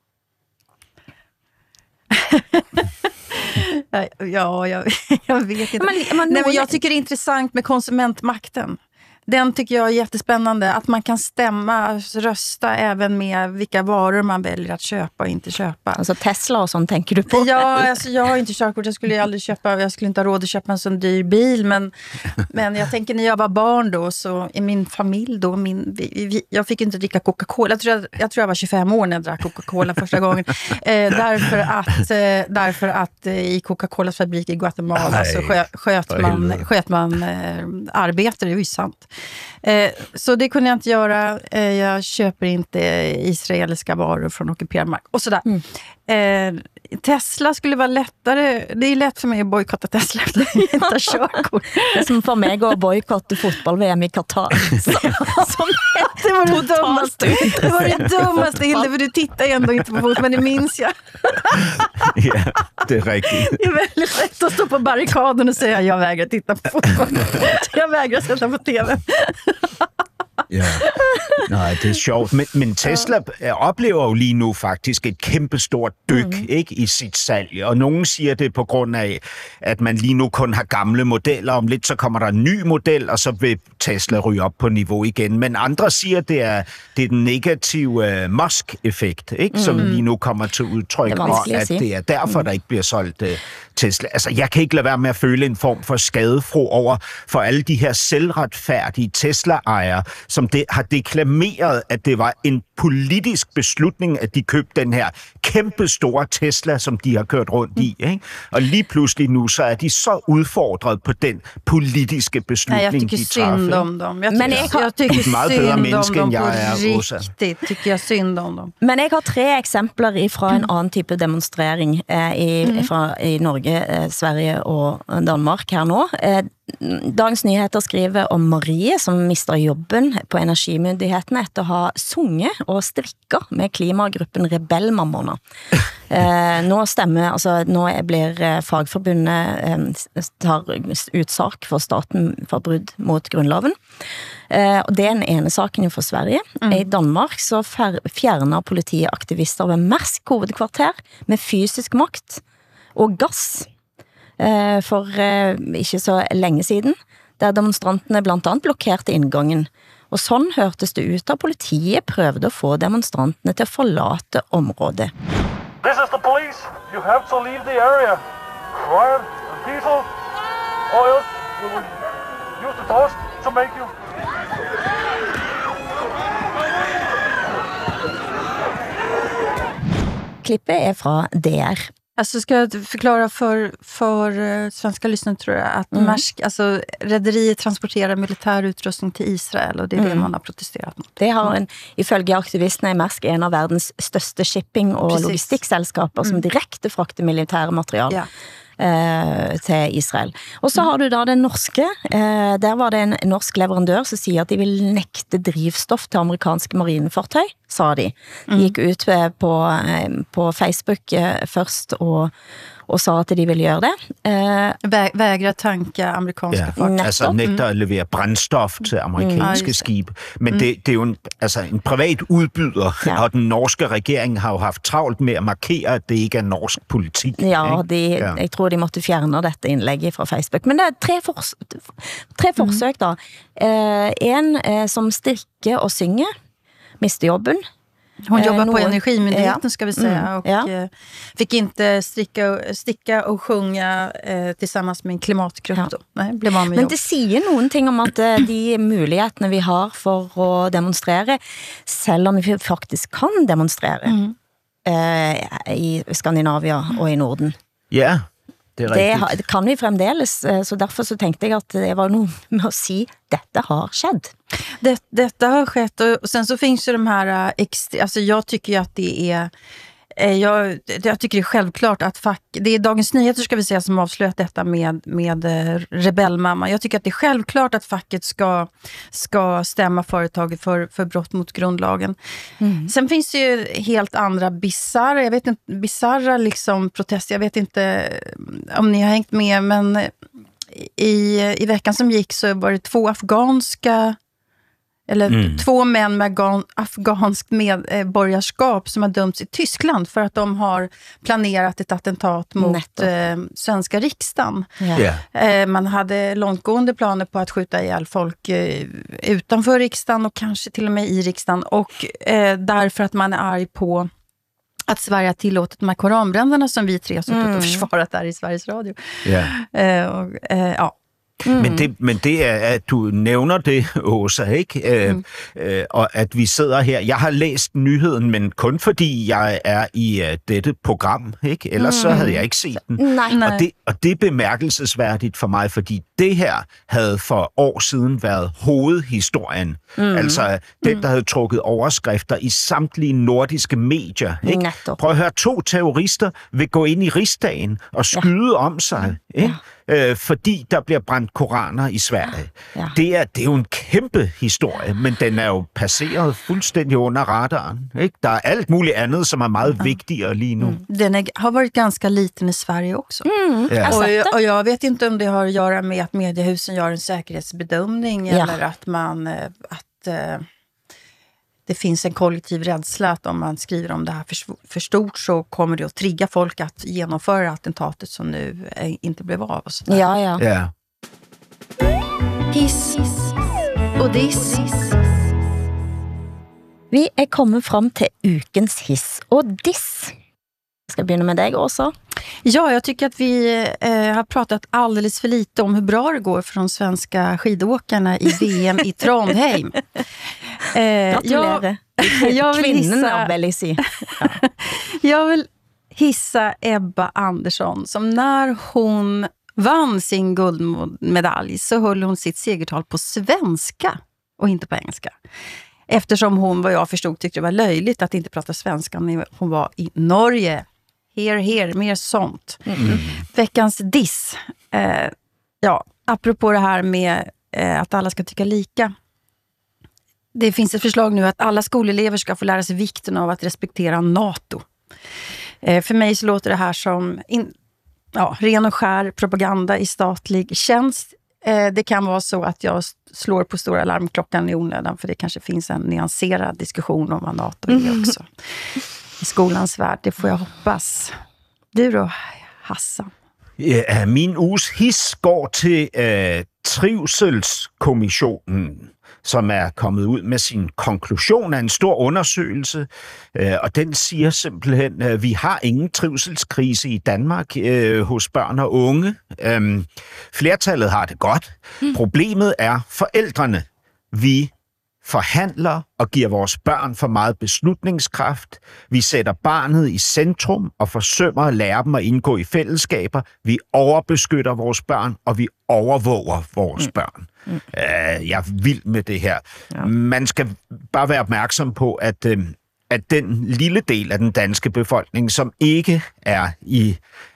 B: Ja, jag, jag vet inte. Men, men, Nej, men jag tycker det är intressant med konsumentmakten. Den tycker jag är jättespännande. Att man kan stämma, rösta även med vilka varor man väljer att köpa och inte köpa.
D: Alltså Tesla och sånt tänker du på?
B: Ja, alltså jag har inte körkort. Jag skulle ju aldrig köpa, jag skulle inte ha råd att köpa en sån dyr bil. Men, men jag tänker när jag var barn då, så i min familj då, min, vi, vi, jag fick inte dricka Coca-Cola. Jag tror jag, jag tror jag var tjugofem år när jag drack Coca-Cola första gången. Eh, därför att, eh, därför att eh, i Coca-Colas fabrik i Guatemala Nej, så skö, sköt man, sköt man eh, arbetare, det är ju sant. Eh, så det kunde jag inte göra. Eh, jag köper inte israeliska varor från ockuperad mark. Och sådär. Mm. Eh, Tesla skulle vara lättare. Det är lätt för mig att bojkotta Tesla efter att jag inte har körkort.
D: Det är som för mig att bojkotta fotboll-V M i Qatar. Så, som
B: det var det dummaste. Det var det dummaste, Hilde, för du tittar ändå inte på fotboll, men det minns jag.
E: Ja, det är riktigt.
B: Det är väldigt lätt att stå på barrikaden och säga jag vägrar titta på fotboll. Jag vägrar sätta på tv.
E: Ja, nej, det er sjovt. Men, men Tesla oplever jo lige nu faktisk et kæmpestort dyk mm. ikke, i sit salg. Og nogen siger det på grund af, at man lige nu kun har gamle modeller. Om lidt så kommer der en ny model, og så vil Tesla ryge op på niveau igen. Men andre siger, at det er, det er den negative uh, Musk-effekt, ikke, mm. som lige nu kommer til udtryk, og at det er derfor, mm. der ikke bliver solgt uh, Tesla. Altså, jeg kan ikke lade være med at føle en form for skadefro over for alle de her selvretfærdige Tesla-ejere, som det har deklameret, at det var en politisk beslutning, at de købte den her kæmpestore Tesla, som de har kørt rundt i. Ikke? Og lige pludselig nu, så er de så udfordret på den politiske beslutning,
B: Nej, jag tycker
E: de træffer.
B: synd om dem. Jag,
D: Men
B: tycker,
D: jeg har-
B: jag tycker
E: Du er et meget bedre
B: synd
E: menneske,
B: om
E: end
B: dem på
E: jeg er, Åsa.
B: riktigt. Tycker jag synd om dem.
D: Men jeg har tre eksempler fra en annen type demonstrering eh, i, fra, i Norge, eh, Sverige og Danmark her nå. Eh, Dagens Nyheter skriver om Marie som mister jobben på energimyndighetene etter å ha sunget og strikket med klimagruppen Rebellmammorna. Eh, nå stemmer, altså nå blir eh, fagforbundet eh, tar utsak for staten for brudd mot grunnloven. Eh, og det er den ene saken for Sverige. Mm. I Danmark så fer- fjerner politiet aktivister ved Mærsk hovedkvarter med fysisk makt og gass eh, for eh, ikke så lenge siden, der demonstrantene blant annet blokkerte inngangen. Og sånn hørtes det ut av politiet prøvde å få demonstrantene til å forlate området.
F: This is the police. You have to leave the area. Quiet and peaceful. Or else we will use the force to make you.
D: Klippet er fra D R.
B: Alltså ska jag förklara för, för uh, svenska lyssnare tror jag att mm. Mærsk, alltså rederiet transporterar militär utrustning till Israel och det är mm. det man har protesterat mot.
D: Det har en, ifølge aktivistene i Mærsk, en av verdens største shipping- og
B: Precis.
D: logistikkselskaper som
B: Mm.
D: direkte frakter militære material.
B: Ja.
D: eh, til Israel. Og så har du da den norske, eh, der var det en norsk leverandør som sier at de vil nekte drivstoff til amerikanske marinefartøy, sa de. De gikk ut eh, på, eh, på Facebook eh, først og, og sa at de ville gjøre det. Eh,
B: Vä- vägra tanka amerikanske
E: Ja,
B: fartyg.
E: altså
D: Netop.
E: nægter at levere brændstof til amerikanske
B: Mm.
E: skib. Men det, det er jo en, altså en privat udbyder,
D: Ja.
E: og den norske regering har jo haft travlt med at markere, at det ikke er norsk politik.
D: Ja,
E: ikke?
D: de,
E: Ja.
D: jeg tror de måtte fjerne dette innlegget fra Facebook. Men det er tre, fors tre forsøk da. Eh, en eh, som strikker og synger, mister jobben.
B: Hon
D: Eh,
B: jobbar på
D: någon-
B: Energimyndigheten
D: Ja.
B: ska vi säga
D: Mm,
B: och
D: ja.
B: eh, fick inte sticka, sticka och sjunga eh, tillsammans med en klimatgrupp
D: Ja.
B: då. Nej, blev av med
D: Men
B: jobb.
D: det sier noen ting om at eh, de mulighetene vi har for å demonstrere, selv om vi faktisk kan demonstrere
B: Mm.
D: eh, i Skandinavia og i Norden.
E: Ja, det er
D: Det,
E: rigtigt.
D: har- det kan vi fremdeles, eh, så derfor så tenkte jeg at det var noe med å si dette har skjedd.
B: Det, detta har skett och sen så finns ju de här äh, extra, alltså jag tycker ju att det är eh, jag, det- jag tycker det är självklart att fack, det är Dagens Nyheter ska vi säga som avslöjat detta med, med eh, Rebellmamma. Jag tycker att det är självklart att facket ska, ska stämma företaget för, för brott mot grundlagen. Sen finns det ju helt andra bizarra, jag vet inte, bizarra liksom protester, jag vet inte om ni har hängt med, men i, i veckan som gick så var det två afghanska eller
E: Mm.
B: två män med afgan, afghanskt medborgarskap som har dömts i Tyskland för att de har planerat ett attentat mot
D: Nettopp.
B: eh, svenska riksdagen.
D: Ja.
E: Ja.
B: Eh, man hade långtgående planer på att skjuta ihjäl folk eh, utanför riksdagen och kanske till och med i riksdagen. Och eh, därför att man är arg på att Sverige har tillåtit de här koranbränderna som vi tre har suttit
D: Mm.
B: och försvarat där i Sveriges Radio.
E: Ja.
B: Eh, och, eh, ja.
E: Men, det, men det er, at du nævner det, Åsa, ikke? Øh,
B: Mm.
E: øh, og at vi sidder her. Jeg har læst nyheden, men kun fordi jeg er i uh, dette program, ikke? Ellers mm. så havde jeg ikke set den.
D: Nej.
B: Nej.
E: Og det, og det er bemærkelsesværdigt for mig, fordi det her havde for år siden været hovedhistorien. Mm. Altså den, der havde trukket overskrifter i samtlige nordiske medier. Ikke?
D: Netop.
E: Prøv at høre, to terrorister vil gå ind i Rigsdagen og skyde ja. om sig, ikke? Ja. Øh, fordi der bliver brændt koraner i Sverige.
D: Ja.
E: Det, er, det er jo en kæmpe historie, men den er jo passeret fuldstændig under radaren. Ikke? Der er alt muligt andet, som er meget ja. vigtigere lige nu. Mm.
B: Den är, har varit ganska liten i Sverige också.
D: Mm.
E: Ja.
B: Och,
D: sett det.
B: jag- och jag vet inte om det har att göra med att mediehusen gör en säkerhetsbedömning
D: Ja.
B: eller att man eh, att eh, det finns en kollektiv rädsla att om man skriver om det här för, sv- för stort så kommer det att trigga folk att genomföra attentatet som nu eh, inte blev av. Och sådär.
D: Ja, ja.
E: Ja.
B: Hiss och diss.
D: Vi er kommet frem til ukens hiss og diss. Jeg skal begynne med deg også.
B: Ja, jag tycker att vi eh, har pratat alldeles för lite om hur bra det går för de svenska skidåkarna i V M i Trondheim. Eh,
D: Gratulerer.
B: Jag vill
D: Kvinnen
B: hissa,
D: vill jag säga. Ja.
B: jag vill hissa Ebba Andersson som när hon vann sin guldmedalj så höll hon sitt segertal på svenska och inte på engelska. Eftersom hon, vad jag förstod, tyckte det var löjligt att inte prata svenska när hon var i Norge. Here, here, mer sånt. Mm. Veckans diss. Eh, ja, apropå det här med eh, att alla ska tycka lika. Det finns ett förslag nu att alla skolelever ska få lära sig vikten av att respektera NATO. Eh, för mig så låter det här som in, ja, ren och skär propaganda i statlig tjänst. Eh, det kan vara så att jag slår på stora larmklockan i onödan, för det kanske finns en nyanserad diskussion om vad NATO är också. I skolans värld, det får jag hoppas. Du då, Hassan?
E: Ja, min uges hiss går til øh, Trivselskommissionen, som er kommet ud med sin konklusion af en stor undersøgelse, øh, og den siger simpelthen, at vi har ingen trivselskrise i Danmark øh, hos børn og unge. Øhm, flertallet har det godt. Mm. Problemet er forældrene. Vi forhandler og giver vores børn for meget beslutningskraft. Vi sætter barnet i centrum og forsømmer at lære dem at indgå i fællesskaber. Vi overbeskytter vores børn, og vi overvåger vores mm. børn. Mm. Uh, jeg er vild med det her. Ja. Man skal bare være opmærksom på, at, uh, at den lille del af den danske befolkning, som ikke er i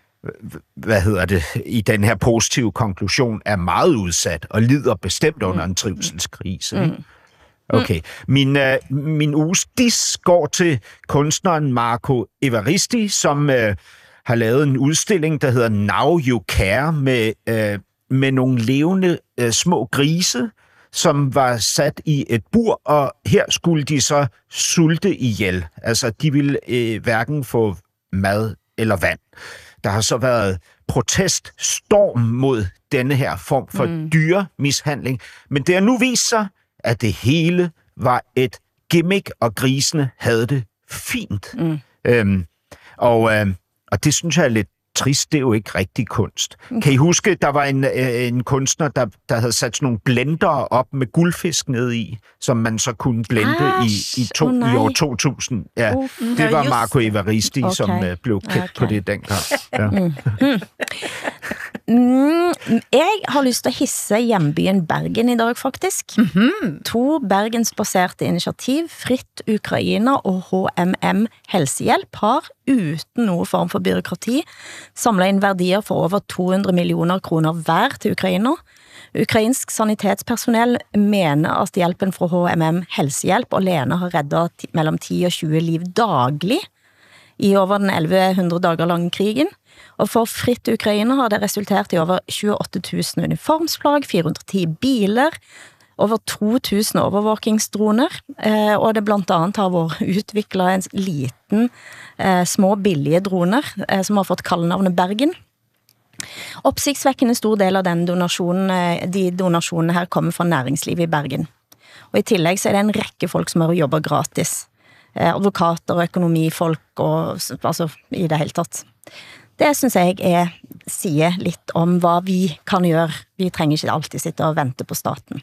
E: hvad hedder det, i den her positive konklusion, er meget udsat og lider bestemt under en trivselskrise. Mm. Okay. Min, øh, min uges diss går til kunstneren Marco Evaristi, som øh, har lavet en udstilling, der hedder Now You Care, med, øh, med nogle levende øh, små grise, som var sat i et bur, og her skulle de så sulte ihjel. Altså, de ville øh, hverken få mad eller vand. Der har så været proteststorm mod denne her form for mm. dyremishandling, men det har nu vist sig, at det hele var et gimmick, og grisene havde det fint. Mm. Øhm, og, øhm, og det synes jeg er lidt trist. Det er jo ikke rigtig kunst. Mm. Kan I huske, der var en, øh, en kunstner, der, der havde sat sådan nogle blender op med guldfisk ned i, som man så kunne blende ah, i, i, to, oh, i år to tusind. Ja, uh, mm. det var Marco Evaristi, okay. som øh, blev kendt okay. på det dengang. Ja. Mm. Mm.
D: Mm, jeg har lyst til å hisse hjembyen Bergen i dag, faktisk. Mm-hmm. To Bergensbaserte initiativ, Fritt Ukraina og H M M Helsehjelp, har uten noen form for byråkrati samlet inn verdier for over to hundre millioner kroner hver til Ukraina. Ukrainsk sanitetspersonell mener at hjelpen fra H M M Helsehjelp alene har reddet mellom ti og tjue liv daglig i over den elleve hundre dager lange krigen. Og for Fritt Ukraina har det resultert i over tjueåtte tusen uniformsplagg, fire hundre og ti biler, over to tusen overvåkingsdroner, eh, og det blant annet har vært utviklet en liten, eh, små billige droner, eh, som har fått kallenavnet Bergen. Oppsiktsvekkende stor del av den donasjonen, de donasjonene her kommer fra næringslivet i Bergen. Og i tillegg så er det en rekke folk som har jobbet gratis. Eh, advokater og økonomifolk, og, altså i det hele tatt. Det synes jeg er, sier litt om hva vi kan gjøre. Vi trenger ikke alltid sitte og vente på staten.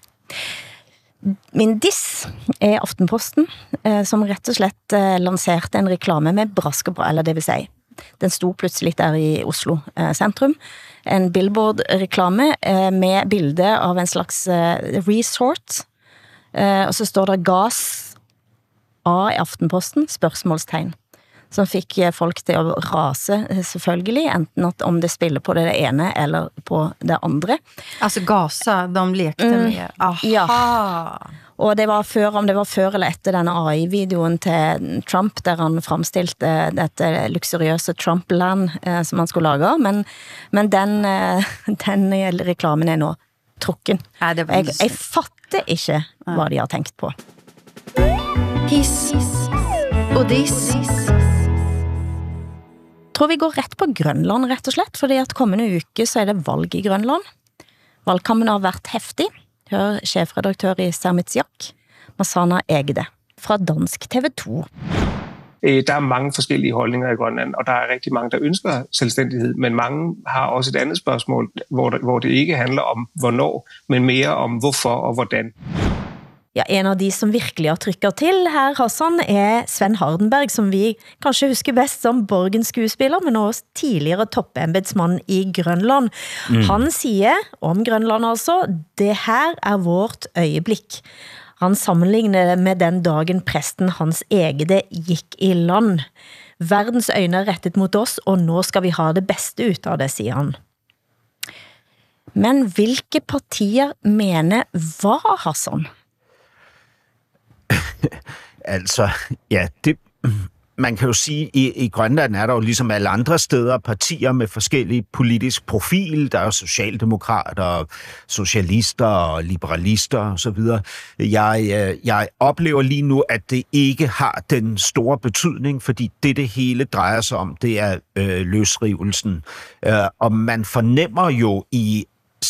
D: Min diss er Aftenposten, eh, som rett og slett eh, lanserte en reklame med brask og bra, eller det vil si, den sto plutselig der i Oslo eh, sentrum, en billboard-reklame eh, med bilde av en slags eh, resort, eh, og så står det gas A i Aftenposten, spørsmålstegn, som fikk folk til å rase, selvfølgelig, enten at om det spiller på det ene eller på det andre.
B: Altså Gaza, de lekte mm, med. Aha!
D: Ja. Og det var før, om det var før eller etter denne A I-videoen til Trump, der han fremstilte dette luksuriøse Trump-land eh, som han skulle lage, men, men den, eh, den reklamen er nå trukken.
B: Ja, det var
D: jeg, jeg fatter ikke hva de har tenkt på.
A: Hiss og diss.
D: Tror vi går rett på Grønland, rett og slett, fordi at kommende uke så er det valg i Grønland. Valgkampen har vært heftig. Hør sjefredaktør i Sermitsiak, Masana Egede, fra dansk T V to.
G: Der er mange forskellige holdninger i Grønland, og der er rigtig mange, der ønsker selvstændighed, men mange har også et andet spørgsmål, hvor det, hvor det ikke handler om hvornår, men mere om hvorfor og hvordan.
D: Ja, en av de som virkelig har trykker til her, Hassan, er Sven Hardenberg, som vi kanskje husker best som Borgens skuespiller, men også tidligere toppembedsmann i Grønland. Mm. Han sier om Grønland altså, det her er vårt øjeblikk. Han sammenligner det med den dagen præsten hans egede gikk i land. Verdens øjne er rettet mot oss, og nå skal vi ha det bedste ut av det, sier han. Men hvilke partier mener hva, Hassan?
E: Altså, ja, det, man kan jo sige, i, i Grønland er der jo ligesom alle andre steder partier med forskellige politisk profil. Der er jo socialdemokrater, socialister og liberalister og så videre. Jeg, jeg oplever lige nu, at det ikke har den store betydning, fordi det, det hele drejer sig om, det er øh, løsrivelsen. Øh, og man fornemmer jo i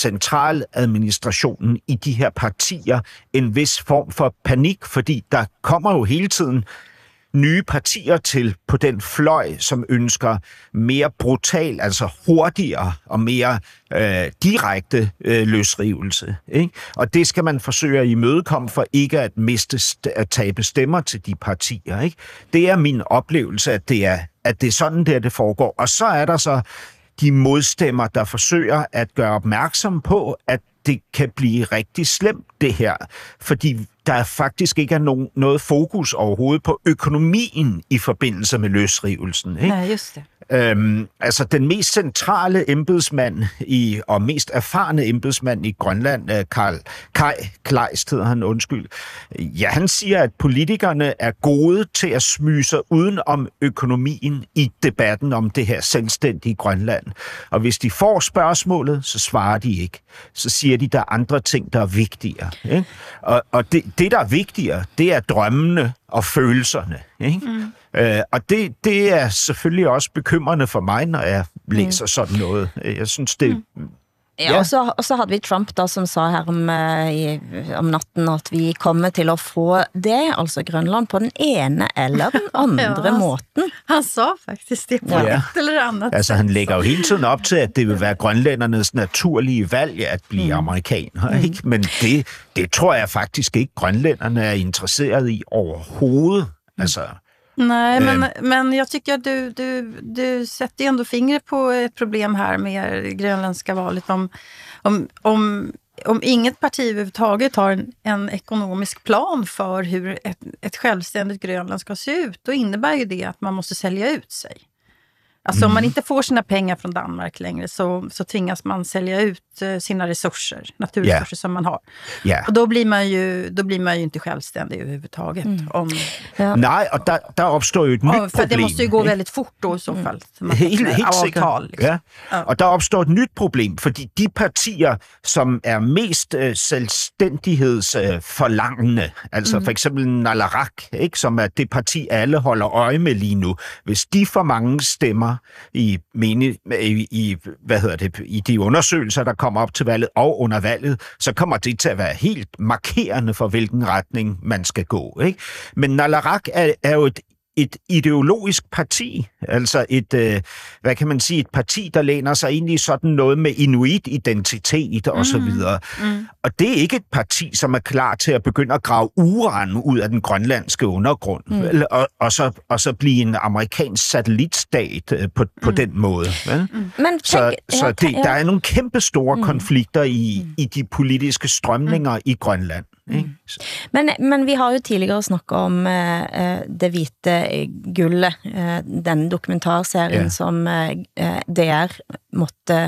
E: centraladministrationen i de her partier en vis form for panik, fordi der kommer jo hele tiden nye partier til på den fløj, som ønsker mere brutal, altså hurtigere og mere øh, direkte øh, løsrivelse. Ikke? Og det skal man forsøge at imødekomme for ikke at miste, at tabe stemmer til de partier. Ikke? Det er min oplevelse, at det er, at det er sådan, der det foregår. Og så er der så de modstemmer, der forsøger at gøre opmærksom på, at det kan blive rigtig slemt, det her. Fordi der faktisk ikke er nogen, noget fokus overhovedet på økonomien i forbindelse med løsrivelsen. Ikke?
B: Ja, just det.
E: Øhm, altså den mest centrale embedsmand i, og mest erfarne embedsmand i Grønland, Karl Kai Kleist hedder han, undskyld. Ja, han siger, at politikerne er gode til at smyge sig uden om økonomien i debatten om det her selvstændige Grønland. Og hvis de får spørgsmålet, så svarer de ikke. Så siger de, der er andre ting, der er vigtigere. Ikke? Og, og det, det, der er vigtigere, det er drømmene og følelserne. Ikke? Mm. Øh, og det, det er selvfølgelig også bekymrende for mig, når jeg læser mm. sådan noget. Jeg synes, det... Mm.
D: Ja, og så, og så hadde vi Trump da, som sa her om, i, om natten at vi kommer til at få det, altså Grønland, på den ene eller den andre ja, han, måten.
B: Han sa faktisk det på
E: ja.
B: et eller andet.
E: Altså han lægger jo hele tiden op til, at det vil være grønlændernes naturlige valg at blive mm. amerikaner, ikke? Mm. Men det, det tror jeg faktisk ikke, grønlænderne er interesseret i overhovedet. Mm. Altså...
B: Nej, men, men jag tycker att du, du, du sätter ändå fingret på ett problem här med det grönländska valet. Om, om, om, om inget parti överhuvudtaget har en, en ekonomisk plan för hur ett, ett självständigt Grönland ska se ut, då innebär ju det att man måste sälja ut sig. Alltså mm. om man inte får sina pengar från Danmark längre så, så tvingas man sälja ut sina resurser, naturresurser yeah. som man har. Yeah. Och då blir man ju, då blir man ju inte självständig överhuvudtaget. Mm. Om,
E: ja. Nej, och där, där uppstår ju ett nytt
B: för
E: problem.
B: Det måste ju gå väldigt fort då i så fall.
E: Mm. Helt, helt sikkert. Liksom. Ja. Ja. Og der opstår et nyt problem, fordi de partier, som er mest øh, selvstændighedsforlangende, øh, altså mm. for eksempel Nalarak, ikke, som er det parti, alle holder øje med lige nu, hvis de får mange stemmer i, meni, i, i, hvad hedder det, i de undersøgelser, der kommer op til valget og under valget, så kommer det til at være helt markerende for, hvilken retning man skal gå. Ikke? Men Nalarak er, er jo et et ideologisk parti, altså et, øh, hvad kan man sige, et parti, der læner sig ind i sådan noget med inuit-identitet og mm. så videre. Mm. Og det er ikke et parti, som er klar til at begynde at grave uran ud af den grønlandske undergrund, mm. vel? Og, og, så, og så blive en amerikansk satellitstat øh, på, på mm. den måde. Vel? Mm. Men, så så det, der er nogle kæmpe store mm. konflikter i, mm. i de politiske strømninger mm. i Grønland. Mm.
D: Men, men vi har jo tidligere snakket om eh, det hvite gullet, eh, den dokumentarserien yeah. som eh, D R måtte,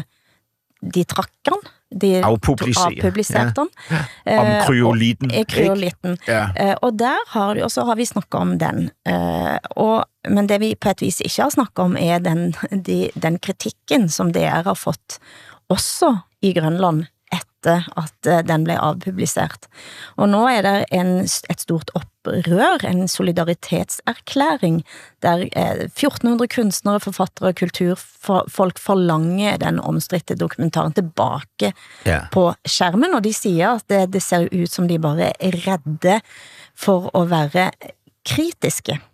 D: de trakk den, de avpubliserte den.
E: Ja. Ja. Om kryolitten.
D: Eh, kryolitten. Ja. Eh, og der har, og så har vi snakket om den. Eh, og, men det vi på et vis ikke har snakket om er den, de, den kritikken som D R har fått også i Grønland etter at den ble avpublisert. Og nå er det en, et stort opprør, en solidaritetserklæring, der fjorten hundre kunstnere, forfattere og kulturfolk forlanger den omstridte dokumentaren tilbake yeah. på skjermen, og de sier at det, det ser ut som de bare er redde for å være kritiske.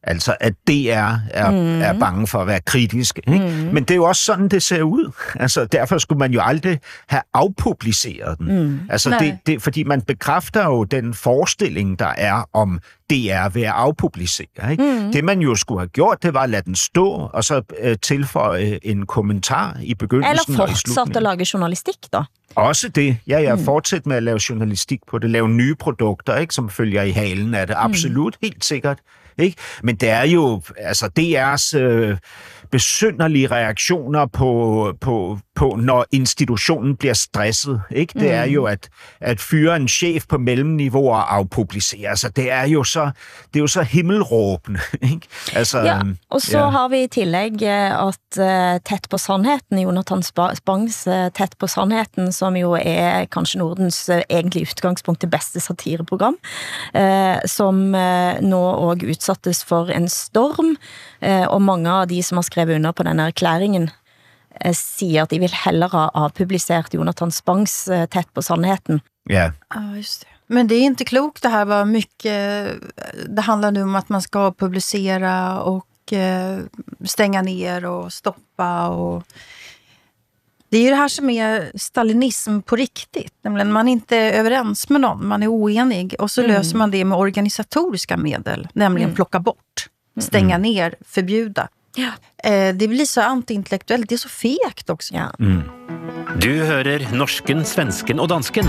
E: Altså, at D R er, mm. er bange for at være kritisk. Ikke? Mm. Men det er jo også sådan, det ser ud. Altså, derfor skulle man jo aldrig have afpubliceret den. Mm. Altså, det, det, fordi man bekræfter jo den forestilling, der er om D R ved at afpublicere. Ikke? Mm. Det man jo skulle have gjort, det var at lade den stå, og så øh, tilføje en kommentar i begyndelsen og i slutningen.
D: Eller fortsat at lage journalistik, da?
E: Også det. Ja, jeg mm. fortsætter med at lave journalistik på det. Lave nye produkter, ikke, som følger i halen af det. Absolut, mm. helt sikkert. Ikke? Men det er jo altså D R's øh, besynderlige reaktioner på, på, på, når institutionen bliver stresset. Ikke? Det mm. er jo at, at fyre en chef på mellemniveau og afpublicere. Altså, det er jo så, det er jo så himmelråbende. Ikke? Altså,
D: ja, og så ja. har vi i tillæg at uh, Tæt på sandheden, Jonathan Spangs uh, Tæt på sandheden, som jo er kanskje Nordens uh, egentlig utgangspunkt til bedste satireprogram, uh, som uh, nå også utsattes for en storm, uh, og mange av de som har skrevet under på denne erklæringen uh, siger at de vil hellere ha avpublicert Jonathan Spangs uh, Tæt på sandheden.
E: Ja.
B: Ja, just det. Men det är inte klokt, det här var mycket, det handlar nu om att man ska publicera och eh, stänga ner och stoppa och det är ju det här som är stalinism på riktigt, nämligen man är inte överens med någon, man är oenig och så mm. löser man det med organisatoriska medel, nämligen mm. plocka bort, stänga mm. ner, förbjuda. Ja. Eh, det blir så antiintellektuellt, det är så fegt också.
D: Ja.
H: Mm. Du hører norsken, svensken og dansken.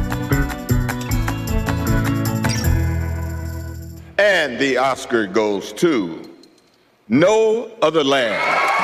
I: And the Oscar goes to No Other Land.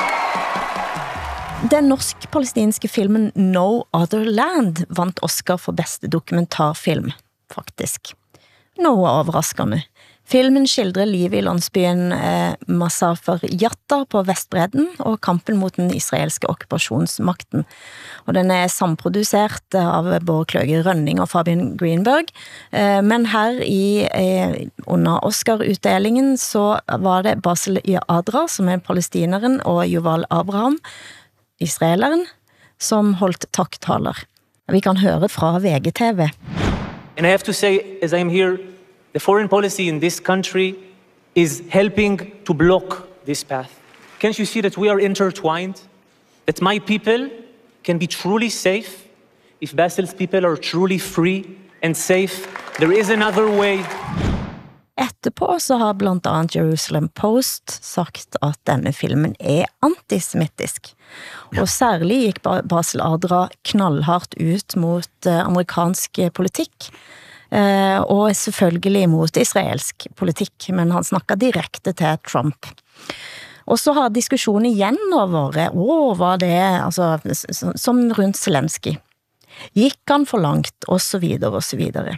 D: Den norsk-palestinske filmen No Other Land vant Oscar for beste dokumentarfilm, faktisk. Noe overraskende. Filmen skildrer livet i landsbyen eh, Masafer Yatta på Vestbredden og kampen mot den israelske okkupasjonsmakten. Og den er samprodusert av Bård Kløge Rønning og Fabian Greenberg. Eh, men her i, eh, under Oscar-utdelingen så var det Basil Adra, som er palestineren, og Yuval Abraham, israeleren, som holdt takttaler. Vi kan høre fra V G T V.
J: And I have to say, as I'm here, the foreign policy in this country is helping to block this path. Can't you see that we are intertwined? That my people can be truly safe if Basil's people are truly free and safe. There is another way.
D: Etterpå så har blant annet Jerusalem Post sagt at denne filmen er antisemitisk. Og særlig gikk Basil Adra knallhardt ut mot amerikansk politikk. Uh, og selvfølgelig mot israelsk politikk, men han snakket direkte til Trump. Og så har diskusjonen igjen over, åh, var det, altså, som rundt Zelensky. Gikk han for langt, og så videre, og så videre.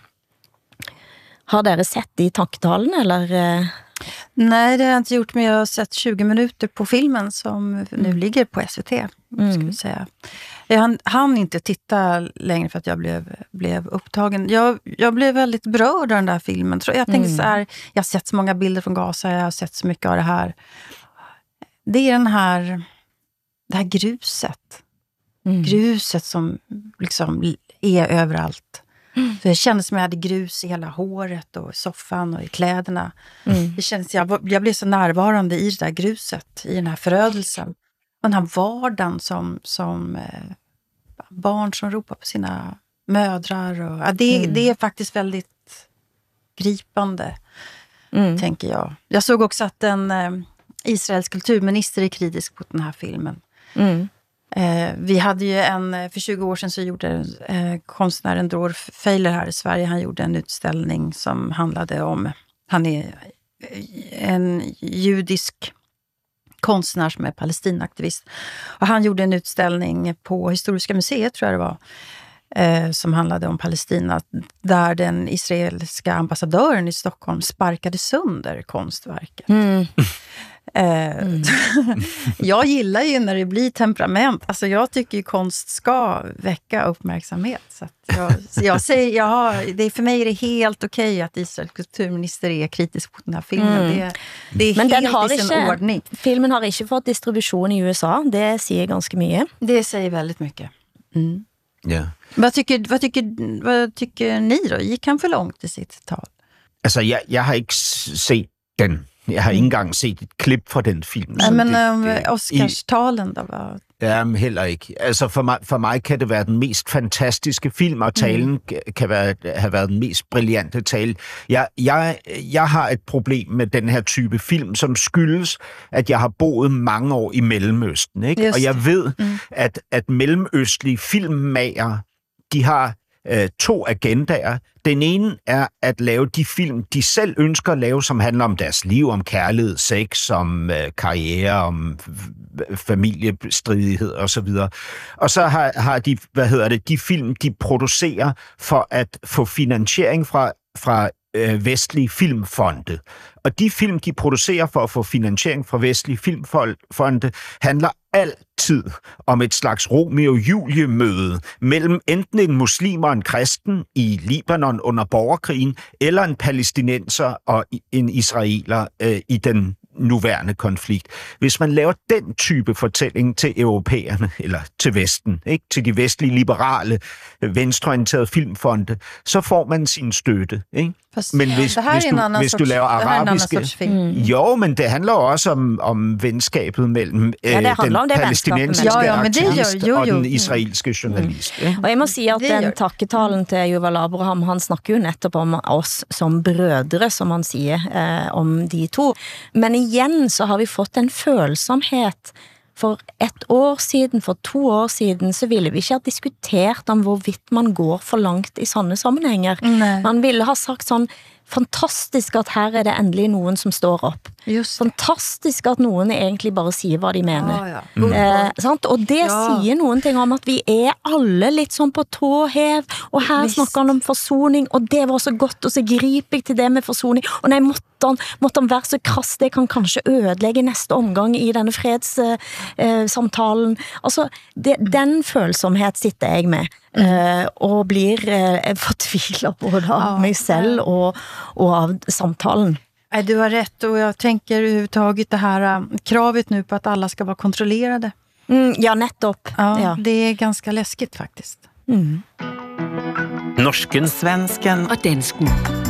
D: Har dere sett de tanktalene, eller?
B: Nej, det har jag inte gjort, men jag har sett tjugo minuter på filmen som mm. nu ligger på S V T, mm. ska vi säga. Jag hann, hann inte titta längre för att jag blev, blev upptagen. Jag, jag blev väldigt berörd av den där filmen. Jag tänkte mm. så här, jag har sett så många bilder från Gaza, jag har sett så mycket av det här. Det är den här, det här gruset. Mm. Gruset som liksom är överallt. Mm. För det kändes som jag hade grus i hela håret och i soffan och i kläderna. Mm. Det kändes, jag, jag blev så närvarande i det där gruset, i den här förödelsen. Och den här vardagen som, som eh, barn som ropar på sina mödrar. Och, ja, det, mm. det är faktiskt väldigt gripande, mm. tänker jag. Jag såg också att en eh, Israels kulturminister är kritisk på den här filmen. Mm. Eh, vi hade ju en, för tjugo år sedan så gjorde eh, konstnären Dror Feiler här i Sverige, han gjorde en utställning som handlade om, han är en judisk konstnär som är palestinaktivist. Och han gjorde en utställning på Historiska museet, tror jag det var, eh, som handlade om Palestina, där den israeliska ambassadören i Stockholm sparkade sönder konstverket. Mm. Mm. Jag gillar ju när det blir temperament. Alltså jag tycker ju konst ska väcka uppmärksamhet. Så att jag, så jag säger, jag har, det är, för mig är det helt okej att Israels kulturminister är kritisk på den här filmen. Mm. Det, det är Men helt den har i sin inte, ordning.
D: Filmen har inte fått distribution i U S A. Det säger ganska mycket.
B: Det säger väldigt mycket. Mm.
E: Yeah.
B: Vad, tycker, vad, tycker, vad tycker ni då? Gick han för långt i sitt tal?
E: Altså, jeg, jeg har ikke set den. Jeg har ikke engang set et klip fra den film.
B: Ja, men det, det, Oscarstalen, der var...
E: Ja, heller ikke. Altså for mig, for mig kan det være den mest fantastiske film, og talen mm. kan være, have været den mest brillante tale. Jeg, jeg, jeg har et problem med den her type film, som skyldes, at jeg har boet mange år i Mellemøsten. Ikke? Og jeg ved, mm. at, at mellemøstlige filmmager, de har øh, to agendaer. Den ene er at lave de film, de selv ønsker at lave, som handler om deres liv, om kærlighed, sex, om øh, karriere, om familiestridighed og så videre. Og så har, har de, hvad hedder det, de film, de producerer for at få finansiering fra, fra øh, vestlige filmfonde. Og de film, de producerer for at få finansiering fra vestlige filmfonde, handler altid om et slags Romeo-Julie-møde mellem enten en muslim og en kristen i Libanon under borgerkrigen, eller en palæstinenser og en israeler øh, i den nuværende konflikt. Hvis man laver den type fortælling til europæerne, eller til Vesten, ikke? Til de vestlige, liberale, venstreorienterede filmfonde, så får man sin støtte. Ikke? Men hvis, hvis, du, hvis
B: sorts,
E: du laver arabiske...
B: Mm.
E: Jo, men det handler også om, om venskabet mellem ja, øh, den palæstinensiske
B: ja, ja,
E: aktivist
B: jo, jo.
E: og den israelske journalist.
D: Mm. Og jeg må si at den takketalen til Yuval Abraham, han snakker jo netop om oss som brødre, som han siger, eh, om de to. Men igen så har vi fått en følsomhet. For et år siden, for to år siden, så ville vi ikke ha diskutert om hvorvidt man går for langt i sånne sammenhenger. Nei. Man ville ha sagt sånn, fantastisk at her er det endelig noen som står opp. Just. Fantastisk at noen egentlig bare sier hva de mener. Ah, ja. mm. eh, sant? Og det ja. sier noen ting om at vi er alle litt sånn på tåhev, og her Visst. snakker han om forsoning, og det var så godt, og så griper jeg til det med forsoning, og nei, måtte han, måtte han være så krass, det kan kanskje ødelegge neste omgang i denne fredssamtalen. Eh, altså, det, den følsomhet sitter jeg med. Uh, og blir uh, fortvilet både av ja, mig selv og, og av samtalen.
B: Nej, du har rätt och jag tänker överhuvudtaget det här uh, kravet nu på att alla ska vara kontrollerade.
D: Mm, ja, nettopp.
B: Ja,
D: ja.
B: Det är ganska läskigt faktiskt.
D: Mm.
H: Norsken,
A: svensken og dansken.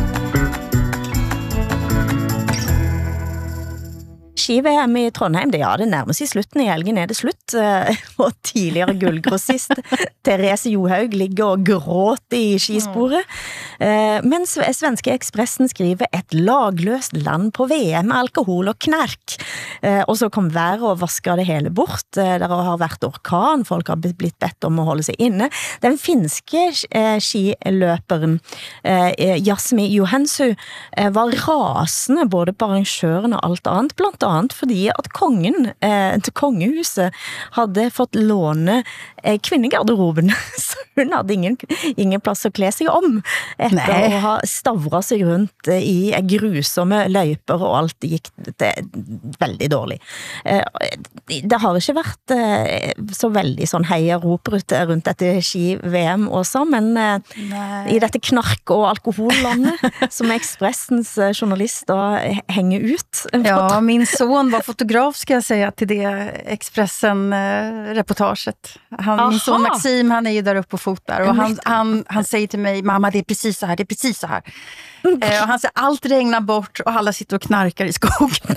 D: Ski-V M i Trondheim, det, ja, det nærmer sig slutten. I helgen er det slutt. Og tidligere gullgrossist Therese Johaug ligger og gråter i skisporet. Men svenske Expressen skriver et lagløst land på V M med alkohol og knark. Og så kom været og vasker det hele bort. Der har vært orkan, folk har blitt bedt om å holde seg inne. Den finske skiløperen Jasmi Johansson var rasende både på arrangøren og alt annet, blant annet fordi at kongen eh, til kongehuset hadde fått låne eh, kvinnegarderoben, så hun hadde ingen, ingen plass å kle seg om etter Nei. å ha stavret seg rundt eh, i grusomme løyper, og alt gikk det, veldig dårlig. Eh, det har ikke vært eh, så veldig sånn heia rop rundt dette ski-V M også, men eh, i dette knark- og alkohollandet som Expressens eh, journalister henger ut.
B: Ja, min son var fotograf, ska jag säga, till det Expressen-reportaget. Han, min son Maxim, han är ju där uppe och fotar. Och han, han, han säger till mig, mamma, det är precis så här, det är precis så här. Mm. Eh, och han säger, allt regnar bort och alla sitter och knarkar i skogen.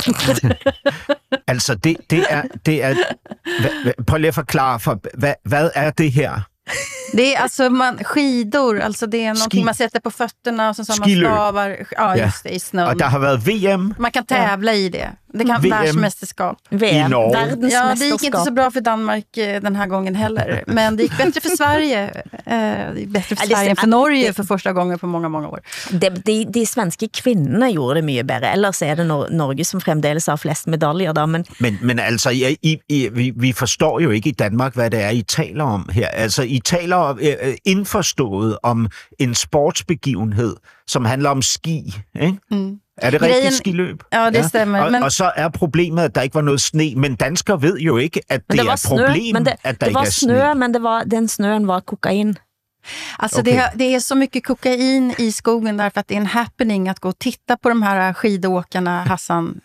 E: Altså, det, det er... Det er prøv lige at forklare, for, hvad, hvad er det her?
B: Det är alltså man, skidor, alltså det är någonting Ski. man sätter på fötterna och så man stavar, ja just det, i snön.
E: Och det har varit V M.
B: Man kan tävla ja. i det. Det kan vara världsmästerskap.
D: V M, världens
B: ja,
D: mästerskap.
B: Det gick inte så bra för Danmark den här gången heller. Men det gick bättre för Sverige. Det gick bättre för Sverige än för Norge för första gången på många, många år.
D: De, de, de svenske kvinnerne gjorde det mye bedre. Ellers er det Nor- Norge som fremdeles har flest medaljer. Da, men...
E: Men, men altså, I, I, I, vi, vi forstår jo ikke i Danmark, hvad det er, I taler om her. Altså, I taler om, øh, indforstået om en sportsbegivenhed, som handler om ski, ikke? Mm. Er det rigtigt skiløb?
B: Ja, det stemmer.
E: Og, men... og så er problemet, at der ikke var noget sne, men danskere ved jo ikke, at det, det er et problem,
D: men det,
E: at der
D: det
E: ikke er
D: snø,
E: sne.
D: Men det var, den snøen var kokain.
B: Alltså
E: Okay.
B: det, det är så mycket kokain i skogen därför att det är en happening att gå och titta på de här skidåkarna, Hassan,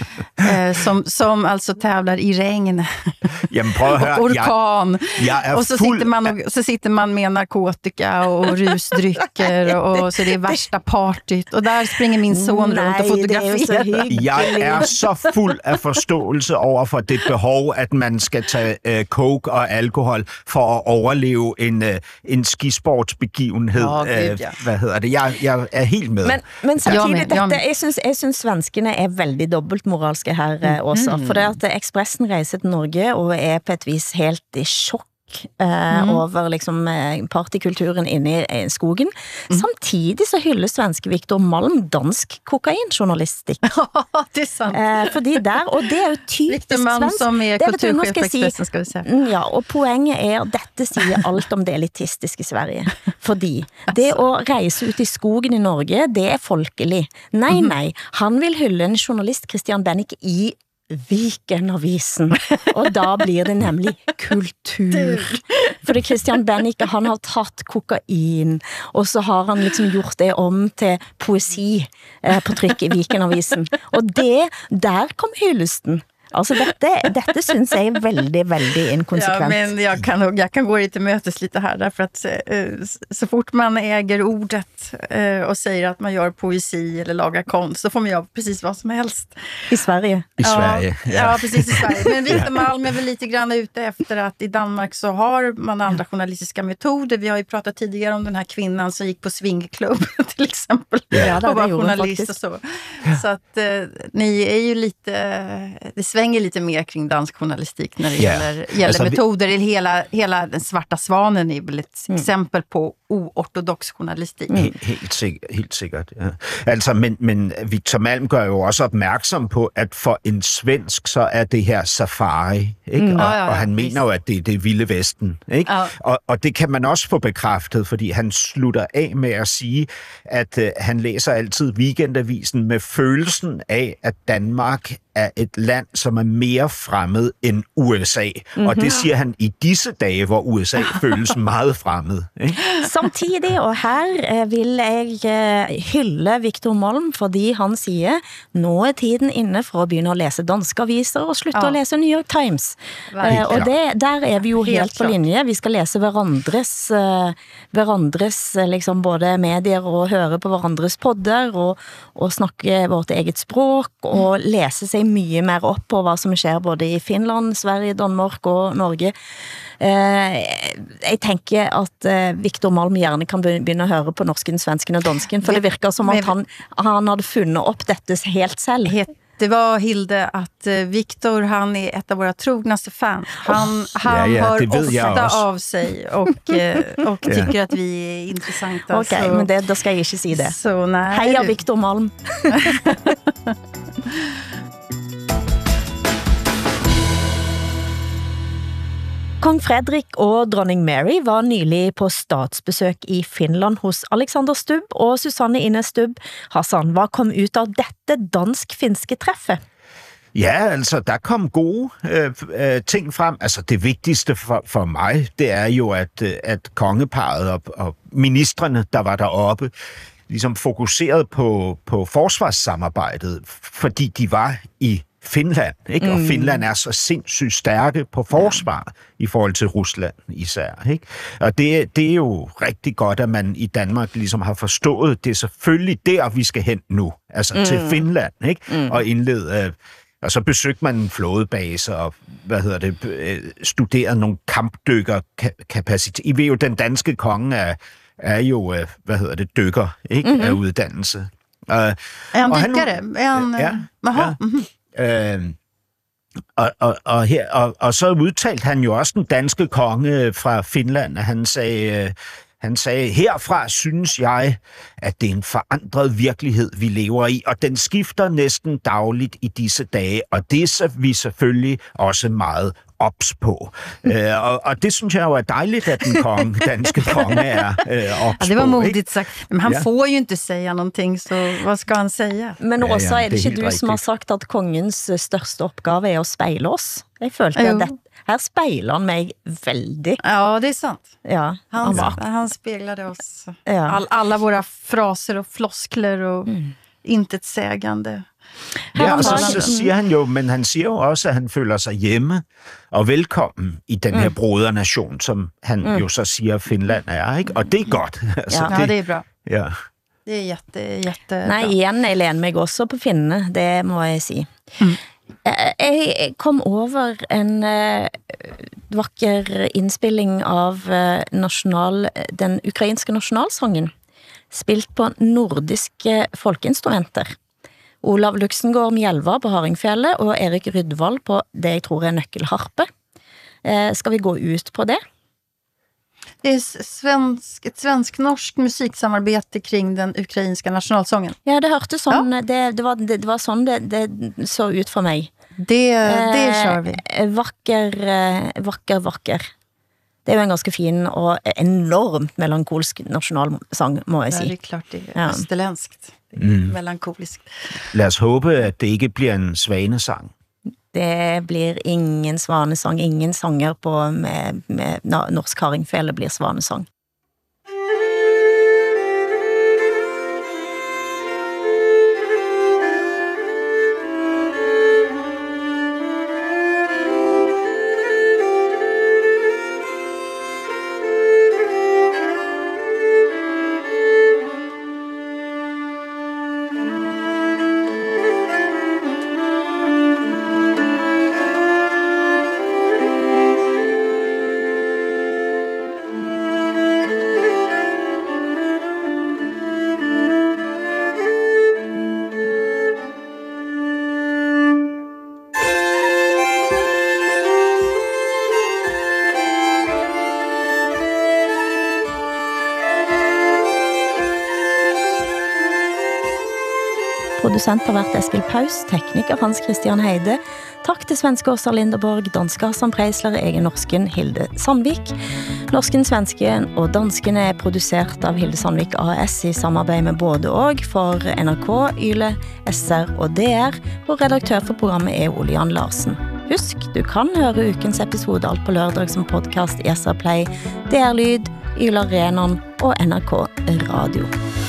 B: eh, som, som alltså tävlar i regn
E: Jamen, prøv at høre.
B: och orkan.
E: Jeg, jeg er
B: och så
E: fuld
B: sitter, man og, så sitter man med narkotika och rusdrycker och så det är värsta partyt. Och där springer min son
D: Nej,
B: runt och fotograferer.
D: det er jo så
E: Jeg er så fuld af forståelse over for det behov, at man skal tage øh, coke og alkohol for at overleve en, øh, en skisportsbegivenhed.
B: Åh, Gud,
E: øh,
B: ja.
E: Hvad hedder det? Jeg, jeg er helt med.
D: Men, men samtidig,
B: Ja, men- ja, men-
D: dette, jeg synes, jeg synes svenskene er veldig dobbeltmoralske her eh, også. For det at Expressen reiser til Norge og er på et vis helt i sjokk eh,
B: Mm.
D: over liksom, eh, partykulturen inne i eh, skogen. Samtidig så hylder svenske Victor Malm dansk kokainjournalistikk.
B: Det är sant.
D: Eh, fordi der, og det er jo typisk
B: Victor Malm
D: svensk.
B: som är
D: Det vet du, nå
B: kulturchef
D: skal
B: på
D: jeg si-
B: Expressen, ska vi säga.
D: Mm, Ja, og poenget er at dette sier alt om det elitistiske Sverige. Fordi det å reise ut i skogen i Norge, det er folkelig. Nei, nei, han vil hylle en journalist, Christian Bennick, i Vikenavisen. Og da blir det nemlig kultur. Fordi Christian Bennick, han har tatt kokain, og så har han liksom gjort det om til poesi eh, på trykk i Vikenavisen. Og det, der kom hyllesten. Altså dette, dette synes jeg er veldig, veldig
B: Ja,
D: inkonsekvent.
B: men jag kan, nog- jag kan gå lite mötes lite här därför att eh, så fort man äger ordet eh, och säger att man gör poesi eller lagar konst så får man göra precis vad som helst.
D: I Sverige.
E: I Sverige,
B: ja.
E: ja.
B: Ja, precis i Sverige. Men Victor Malm är väl lite grann ute efter att i Danmark så har man andra journalistiska metoder. Vi har ju pratat tidigare om den här kvinnan som gick på swingklubb till exempel.
D: Ja, det
B: och var
D: gjorde hon
B: journalist och
D: faktiskt.
B: så. Så att eh, ni är ju lite, det svänger lite mer kring dansk journalistik när det
E: Ja.
B: gäller, gäller
E: Alltså, vi-
B: metoder. Hela, hela den svarta svanen är väl ett exempel på oortodox journalistik.
E: Helt, helt, sikkert, helt sikkert, ja. Altså, men, men Victor Malm gør jo også opmærksom på, at for en svensk, så er det her safari, ikke?
B: Mm.
E: Og,
B: Ja, ja, ja,
E: og han
B: visst.
E: mener jo, at det er det vilde vesten, ikke?
B: Ja.
E: Og, og det kan man også få bekræftet, fordi han slutter af med at sige, at øh, han læser altid Weekendavisen med følelsen af, at Danmark er et land, som er mere fremmed end U S A. Mm-hmm. Og det siger han i disse dage, hvor U S A føles meget fremmed, ikke?
D: Samtidig, og her eh, vil jeg eh, hylle Victor Malm, fordi han siger, nå er tiden inne for å begynne å lese danske aviser og slutte
B: Ja.
D: å læse New York Times.
B: Helt
D: Eh, og det, der er vi jo helt,
B: Helt
D: på
B: klart.
D: linje. Vi skal lese hverandres, eh, hverandres eh, liksom både medier og høre på hverandres podder og, og snakke vårt eget språk og lese seg mye mer opp på hva som skjer både i Finland, Sverige, Danmark og Norge. Eh, jeg tenker at eh, Victor Malm gjerne kan begynne å høre på norsken, svensken og dansken, for det virker som at han, han hadde funnet opp dette helt selv.
B: Het- Det var Hilde att eh, Victor, han är ett av våra trognaste fans. Han, han
E: Ja, ja,
B: hör
E: det vet jag
B: ofta
E: också.
B: av sig och, eh, och
E: Ja.
B: tycker att vi är intressanta.
D: Ok,
B: så,
D: men det, da skal jeg ikke si det.
B: så nej.
D: Heia Victor Malm. Kong Fredrik og dronning Mary var nylig på statsbesøk i Finland hos Alexander Stubb og Susanne Ines Stubb. Hassan, hvad kom ut av dette dansk-finske treffet?
E: Ja, altså, der kom gode øh, øh, ting frem. Altså, det vigtigste for, for mig, det er jo, at, øh, at kongeparet og, og ministrene, der var deroppe, ligesom fokuserede på, på forsvarssamarbejdet, fordi de var i Finland, ikke? Mm. Og Finland er så sindssygt stærke på forsvar ja. i forhold til Rusland især, ikke? Og det, det er jo rigtig godt, at man i Danmark ligesom har forstået, det er selvfølgelig der, vi skal hen nu, altså mm. til Finland, ikke? Mm. Og indlede... Øh, og så besøgte man en flådebase og, hvad hedder det, øh, studerede nogle kampdykkerkapacitet. I ved jo, den danske konge er, er jo, øh, hvad hedder det, dykker, ikke? Mm-hmm. Af uddannelse. Uh,
B: Är han dykkare? Är han...
E: Ja.
B: Jaha.
E: Ja.
B: Mhm.
E: Øh, og, og, og, her, og, og så udtalte han jo også den danske konge fra Finland, at han sagde, øh, han sagde, herfra synes jeg, at det er en forandret virkelighed, vi lever i, og den skifter næsten dagligt i disse dage, og det er vi selvfølgelig også meget ops på. Øh, og, og det synes jeg jo er dejligt, at den konge, danske konge er øh, ops
B: ja, det var
E: på,
B: modigt
E: ikke?
B: sagt. Men han
E: Ja.
B: får ju inte säga någonting, så vad ska han säga?
D: Men
E: Ja,
D: også
E: ja,
D: er det
E: det er
D: ikke
E: helt
D: du som har
E: rigtigt.
D: sagt at kongens største opgave er at speile oss? Jeg følte
B: Jo.
D: at det, her speiler han mig vældig.
B: Ja, det är sant.
D: Ja,
B: Han,
D: han var,
B: han speglade oss.
D: Ja.
B: All, alla våra fraser och floskler och mm. intetsägande.
E: Ja, og så,
D: var-
E: så siger han jo, men han siger jo også, at han føler sig hjemme og velkommen i den her brodernation, som han mm. jo så siger, Finland er, ikke? Og det er godt. Altså,
B: Ja, det är bra.
E: Ja.
B: Det är jätte, jätte
D: Nej,
B: bra.
D: igen, jeg læner mig også på finnene, det må jeg sige. Mm. Jeg kom over en uh, vakker indspilling av uh, national, den ukrainske nationalsangen, spilt på nordiske folkeinstrumenter. Olav Luxengård Mjelva på Haringfjellet og Erik Rydvald på det jeg tror er nøkkelharpe. Uh, skal vi gå ut på det?
B: Det är svensk, ett svensk-norsk musiksamarbete kring den ukrainska nationalsången.
D: Ja, det hørte sånn, ja. det, det, var, det, det var sånn det, det så ut for mig.
B: Det, det
D: Eh,
B: kör vi.
D: Vakker, eh, vakker, vakker. Det er jo en ganske fin og enormt melankolsk nationalsang, må jeg
B: Ja, det är
D: si.
B: klart det är
D: Ja.
B: österländskt. Det är
E: Mm.
B: melankoliskt.
E: Lad os håbe, at det ikke bliver en svanesang.
D: Det blir ingen svanesang, ingen sanger på med, med na- norsk Haringfjellet blir svanesang. Producent har vært Eskil Paus, tekniker Hans Christian Heide. Takk til svenske Åsa Linderborg, danske Hassan Preisler, egen norsken Hilde Sandvik. Norsken, svensken og dansken er produsert av Hilde Sandvik A S i samarbeid med både og for N R K, Yle, S R og D R, og redaktør for programmet er Ole Jan Larsen. Husk, du kan høre ukens episode alt på lørdag som podcast i S R Play, D R Lyd, Yle Arenan og N R K Radio.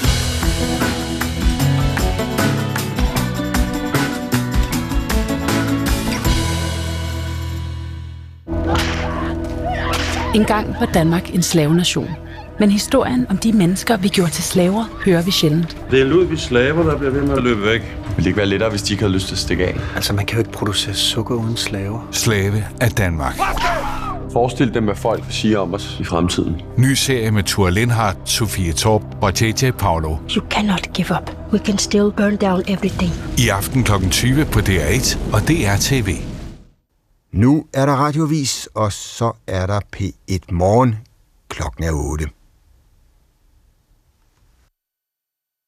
K: En gang var Danmark en slavenation. Men historien om de mennesker, vi gjorde til slaver, hører vi sjældent.
F: Det er Ludvigs slaver, der bliver ved med at løbe væk.
L: Ville det ikke være lettere, hvis de ikke havde lyst til at stikke af?
M: Altså, man kan jo ikke producere sukker uden slaver.
N: Slave af Danmark.
L: Forestil dem, hvad folk siger om os i fremtiden.
N: Ny serie med Tua Lindhardt, Sofie Torp og J J Paulo.
O: You cannot give up. We can still burn down everything.
N: I aften klokken tyve på D R et og D R T V.
P: Nu er der radiovis, og så er der P et Morgen. Klokken er otte.